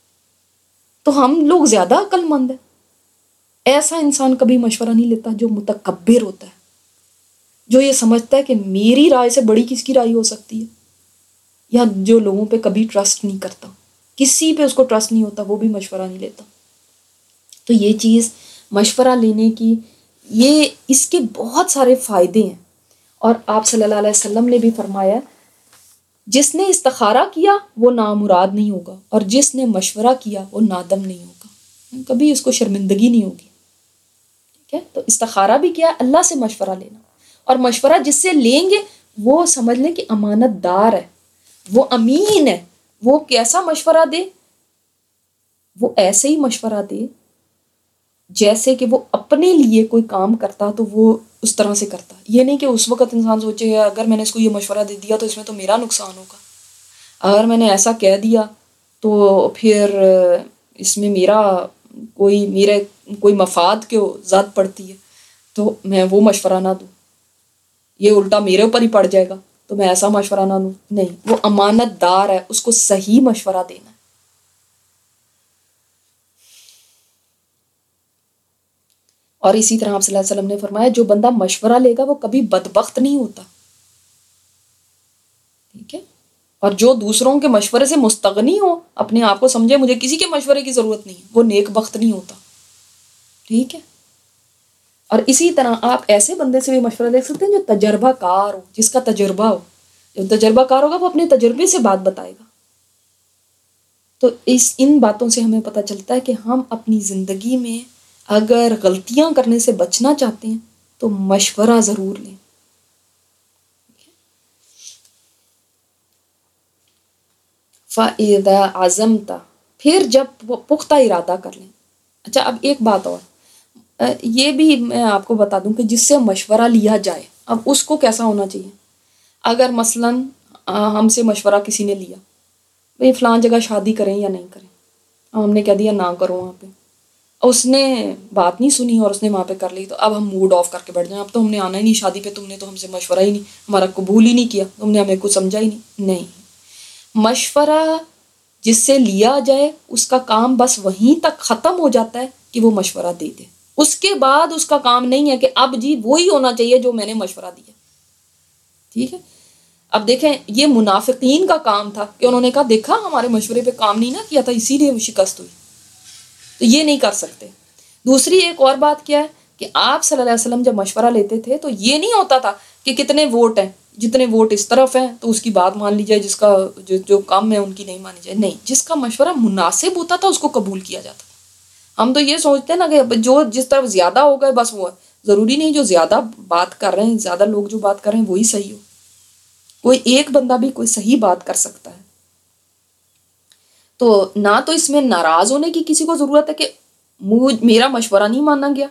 تو ہم لوگ زیادہ عقل مند ہیں. ایسا انسان کبھی مشورہ نہیں لیتا جو متکبر ہوتا ہے، جو یہ سمجھتا ہے کہ میری رائے سے بڑی کس کی رائے ہو سکتی ہے، یا جو لوگوں پہ کبھی ٹرسٹ نہیں کرتا، کسی پہ اس کو ٹرسٹ نہیں ہوتا وہ بھی مشورہ نہیں لیتا. تو یہ چیز مشورہ لینے کی یہ اس کے بہت سارے فائدے ہیں. اور آپ صلی اللہ علیہ وسلم نے بھی فرمایا جس نے استخارہ کیا وہ نامراد نہیں ہوگا اور جس نے مشورہ کیا وہ نادم نہیں ہوگا، کبھی اس کو شرمندگی نہیں ہوگی. ٹھیک ہے، تو استخارہ بھی کیا ہے؟ اللہ سے مشورہ لینا. اور مشورہ جس سے لیں گے وہ سمجھ لیں کہ امانت دار ہے، وہ امین ہے. وہ کیسا مشورہ دے؟ وہ ایسے ہی مشورہ دے جیسے کہ وہ اپنے لیے کوئی کام کرتا تو وہ اس طرح سے کرتا. یہ نہیں کہ اس وقت انسان سوچے اگر میں نے اس کو یہ مشورہ دے دیا تو اس میں تو میرا نقصان ہوگا، اگر میں نے ایسا کہہ دیا تو پھر اس میں میرے کوئی مفاد کے ذات پڑتی ہے تو میں وہ مشورہ نہ دوں، یہ الٹا میرے اوپر ہی پڑ جائے گا تو میں ایسا مشورہ نہ دوں. نہیں، وہ امانت دار ہے، اس کو صحیح مشورہ دینا ہے. اور اسی طرح آپ صلی اللہ علیہ وسلم نے فرمایا جو بندہ مشورہ لے گا وہ کبھی بدبخت نہیں ہوتا. ٹھیک ہے، اور جو دوسروں کے مشورے سے مستغنی ہو، اپنے آپ کو سمجھے مجھے کسی کے مشورے کی ضرورت نہیں، وہ نیک بخت نہیں ہوتا. ٹھیک ہے. اور اسی طرح آپ ایسے بندے سے بھی مشورہ لے سکتے ہیں جو تجربہ کار ہو، جس کا تجربہ ہو. جو تجربہ کار ہوگا وہ اپنے تجربے سے بات بتائے گا. تو ان باتوں سے ہمیں پتہ چلتا ہے کہ ہم اپنی زندگی میں اگر غلطیاں کرنے سے بچنا چاہتے ہیں تو مشورہ ضرور لیں. فَإِذَا عَزَمْتَ، پھر جب وہ پختہ ارادہ کر لیں. اچھا اب ایک بات اور، یہ بھی میں آپ کو بتا دوں کہ جس سے مشورہ لیا جائے اب اس کو کیسا ہونا چاہیے. اگر مثلاً ہم سے مشورہ کسی نے لیا بھئی فلاں جگہ شادی کریں یا نہیں کریں، ہم نے کہہ دیا نہ کرو وہاں پہ، اس نے بات نہیں سنی اور اس نے وہاں پہ کر لی، تو اب ہم موڈ آف کر کے بیٹھ جائیں اب تو ہم نے آنا ہی نہیں شادی پہ، تم نے تو ہم سے مشورہ ہی نہیں، ہمارا قبول ہی نہیں کیا، تم نے ہمیں کچھ سمجھا ہی نہیں. نہیں، مشورہ جس سے لیا جائے اس کا کام بس وہیں تک ختم ہو جاتا ہے کہ وہ مشورہ دے دے. اس کے بعد اس کا کام نہیں ہے کہ اب جی وہی ہونا چاہیے جو میں نے مشورہ دیا. ٹھیک ہے. اب دیکھیں یہ منافقین کا کام تھا کہ انہوں نے کہا دیکھا ہمارے مشورے پہ کام نہیں نہ کیا تھا اسی لیے وہ شکست ہوئی. تو یہ نہیں کر سکتے. دوسری ایک اور بات کیا ہے کہ آپ صلی اللہ علیہ وسلم جب مشورہ لیتے تھے تو یہ نہیں ہوتا تھا کہ کتنے ووٹ ہیں، جتنے ووٹ اس طرف ہیں تو اس کی بات مان لی جائے، جس کا جو کم ہے ان کی نہیں مانی جائے. نہیں، جس کا مشورہ مناسب ہوتا تھا اس کو قبول کیا جاتا تھا. ہم تو یہ سوچتے ہیں نا کہ جو جس طرف زیادہ ہو گئے بس وہ ہے. ضروری نہیں جو زیادہ بات کر رہے ہیں، زیادہ لوگ جو بات کر رہے ہیں وہی صحیح ہو. کوئی ایک بندہ بھی کوئی صحیح بات کر سکتا ہے. تو نہ تو اس میں ناراض ہونے کی کسی کو ضرورت ہے کہ میرا مشورہ نہیں مانا گیا،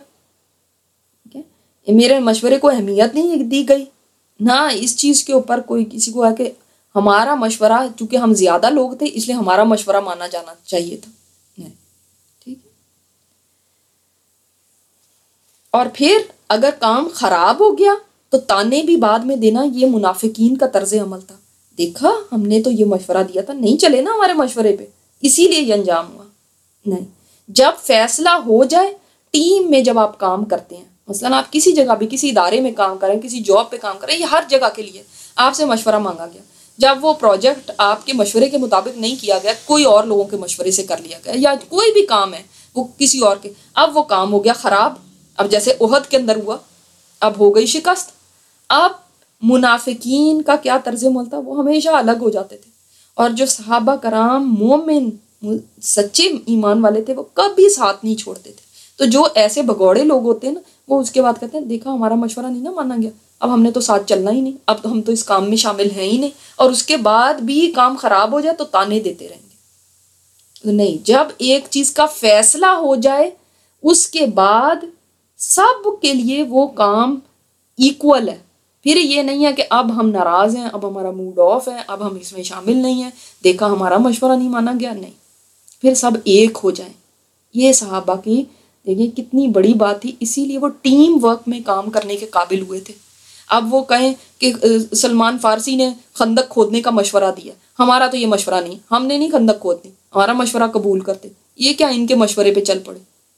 میرے مشورے کو اہمیت نہیں دی گئی. نہ اس چیز کے اوپر کوئی کسی کو ہے کہ ہمارا مشورہ چونکہ ہم زیادہ لوگ تھے اس لیے ہمارا مشورہ مانا جانا چاہیے تھا. نہیں. ٹھیک ہے. اور پھر اگر کام خراب ہو گیا تو تانے بھی بعد میں دینا یہ منافقین کا طرز عمل تھا. دیکھا ہم نے تو یہ مشورہ دیا تھا, نہیں چلے نا ہمارے مشورے پہ, اسی لیے یہ انجام ہوا. نہیں, جب فیصلہ ہو جائے, ٹیم میں جب آپ کام کرتے ہیں, مثلا آپ کسی جگہ بھی کسی ادارے میں کام کریں, کسی جاب پہ کام کریں, یہ ہر جگہ کے لیے آپ سے مشورہ مانگا گیا. جب وہ پروجیکٹ آپ کے مشورے کے مطابق نہیں کیا گیا, کوئی اور لوگوں کے مشورے سے کر لیا گیا, یا کوئی بھی کام ہے وہ کسی اور کے, اب وہ کام ہو گیا خراب. اب جیسے احد کے اندر ہوا, اب ہو گئی شکست. اب منافقین کا کیا طرز عمل تھا, وہ ہمیشہ الگ ہو جاتے تھے. اور جو صحابہ کرام مومن سچے ایمان والے تھے, وہ کبھی ساتھ نہیں چھوڑتے تھے. تو جو ایسے بھگوڑے لوگ ہوتے ہیں نا, وہ اس کے بعد کہتے ہیں دیکھا ہمارا مشورہ نہیں نا مانا گیا, اب ہم نے تو ساتھ چلنا ہی نہیں, اب تو ہم تو اس کام میں شامل ہیں ہی نہیں, اور اس کے بعد بھی کام خراب ہو جائے تو تانے دیتے رہیں گے. نہیں, جب ایک چیز کا فیصلہ ہو جائے اس کے بعد سب کے لیے وہ کام ایکول ہے. پھر یہ نہیں ہے کہ اب ہم ناراض ہیں, اب ہمارا موڈ آف ہے, اب ہم اس میں شامل نہیں ہیں, دیکھا ہمارا مشورہ نہیں مانا گیا. نہیں, پھر سب ایک ہو جائیں. یہ صحابہ کی دیکھیں کتنی بڑی بات تھی, اسی لیے وہ ٹیم ورک میں کام کرنے کے قابل ہوئے تھے. اب وہ کہیں کہ سلمان فارسی نے خندق کھودنے کا مشورہ دیا, ہمارا تو یہ مشورہ نہیں, ہم نے نہیں خندق کھودنی, ہمارا مشورہ قبول کرتے, یہ کیا ان کے مشورے پہ چل پڑے,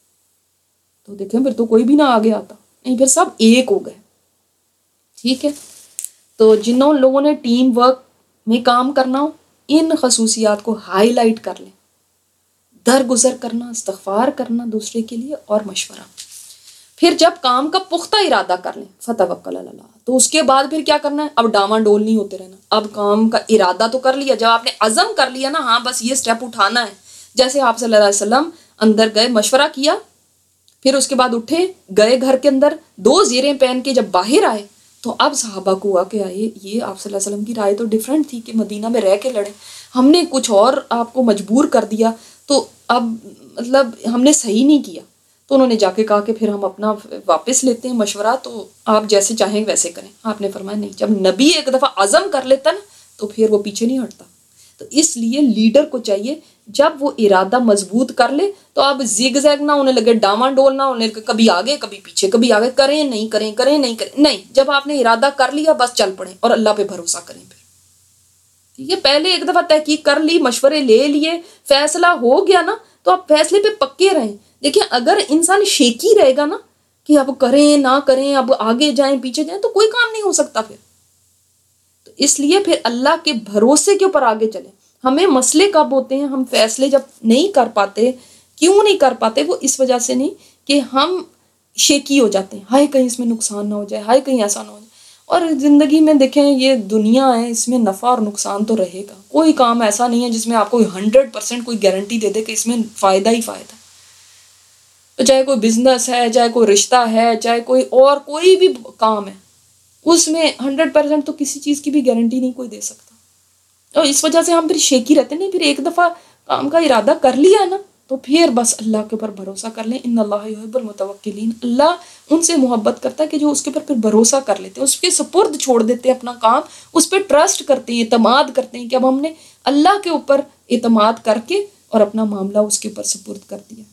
تو دیکھیں پھر تو کوئی بھی نہ آگے آتا. نہیں, پھر سب ایک ہو گئے. ٹھیک ہے, تو جنہوں لوگوں نے ٹیم ورک میں کام کرنا ہو, ان خصوصیات کو ہائی لائٹ کر لیں. درگزر کرنا, استغفار کرنا دوسرے کے لیے, اور مشورہ. پھر جب کام کا پختہ ارادہ کر لیں, فتوکل علی اللہ, تو اس کے بعد پھر کیا کرنا ہے, اب ڈاواں ڈول نہیں ہوتے رہنا. اب کام کا ارادہ تو کر لیا, جب آپ نے عزم کر لیا نا, ہاں بس یہ سٹیپ اٹھانا ہے. جیسے آپ صلی اللہ علیہ وسلم اندر گئے, مشورہ کیا, پھر اس کے بعد اٹھے, گئے گھر کے اندر, 2 زیریں پہن کے جب باہر آئے, تو اب صحابہ کو ہوا کہ یہ آپ صلی اللہ علیہ وسلم کی رائے تو ڈیفرنٹ تھی کہ مدینہ میں رہ کے لڑیں, ہم نے کچھ اور آپ کو مجبور کر دیا, تو اب مطلب ہم نے صحیح نہیں کیا. تو انہوں نے جا کے کہا کہ پھر ہم اپنا واپس لیتے ہیں مشورہ, تو آپ جیسے چاہیں ویسے کریں. آپ نے فرمایا نہیں, جب نبی ایک دفعہ عزم کر لیتا نا, تو پھر وہ پیچھے نہیں ہٹتا. تو اس لیے لیڈر کو چاہیے جب وہ ارادہ مضبوط کر لے, تو اب زگ زیگ نہ ہونے لگے, ڈاواں ڈول نہ ہونے لگے, کبھی آگے کبھی پیچھے, کبھی آگے, کریں نہیں کریں, کریں نہیں کریں. نہیں, جب آپ نے ارادہ کر لیا بس چل پڑیں, اور اللہ پہ بھروسہ کریں. پھر ٹھیک ہے, پہلے ایک دفعہ تحقیق کر لی, مشورے لے لیے, فیصلہ ہو گیا نا, تو آپ فیصلے پہ پکے رہیں. دیکھیں اگر انسان شیکی رہے گا نا کہ اب کریں نہ کریں, اب آگے جائیں پیچھے جائیں, تو کوئی کام نہیں ہو سکتا پھر. تو اس لیے پھر اللہ کے بھروسے کے اوپر آگے چلیں. ہمیں مسئلے کب ہوتے ہیں, ہم فیصلے جب نہیں کر پاتے. کیوں نہیں کر پاتے, وہ اس وجہ سے نہیں کہ ہم شیکی ہو جاتے ہیں, ہائے کہیں اس میں نقصان نہ ہو جائے, ہائے کہیں ایسا نہ ہو جائے. اور زندگی میں دیکھیں یہ دنیا ہے, اس میں نفع اور نقصان تو رہے گا. کوئی کام ایسا نہیں ہے جس میں آپ کو 100% کوئی گارنٹی دے دے کہ اس میں فائدہ ہی فائدہ. تو چاہے کوئی بزنس ہے, چاہے کوئی رشتہ ہے, چاہے کوئی بھی کام ہے, اس میں 100% تو کسی چیز کی بھی گارنٹی نہیں کوئی دے سکتا. اور اس وجہ سے ہم پھر شیکی رہتے. نہیں, پھر ایک دفعہ کام کا ارادہ کر لیا نا, تو پھر بس اللہ کے اوپر بھروسہ کر لیں. ان اللہ یحب المتوکلین, اللہ ان سے محبت کرتا ہے کہ جو اس کے اوپر پھر بھروسہ کر لیتے ہیں, اس کے سپرد چھوڑ دیتے ہیں اپنا کام, اس پہ ٹرسٹ کرتے ہیں, اعتماد کرتے ہیں کہ اب ہم نے اللہ کے اوپر اعتماد کر کے اور اپنا معاملہ اس کے اوپر سپرد کر دیا.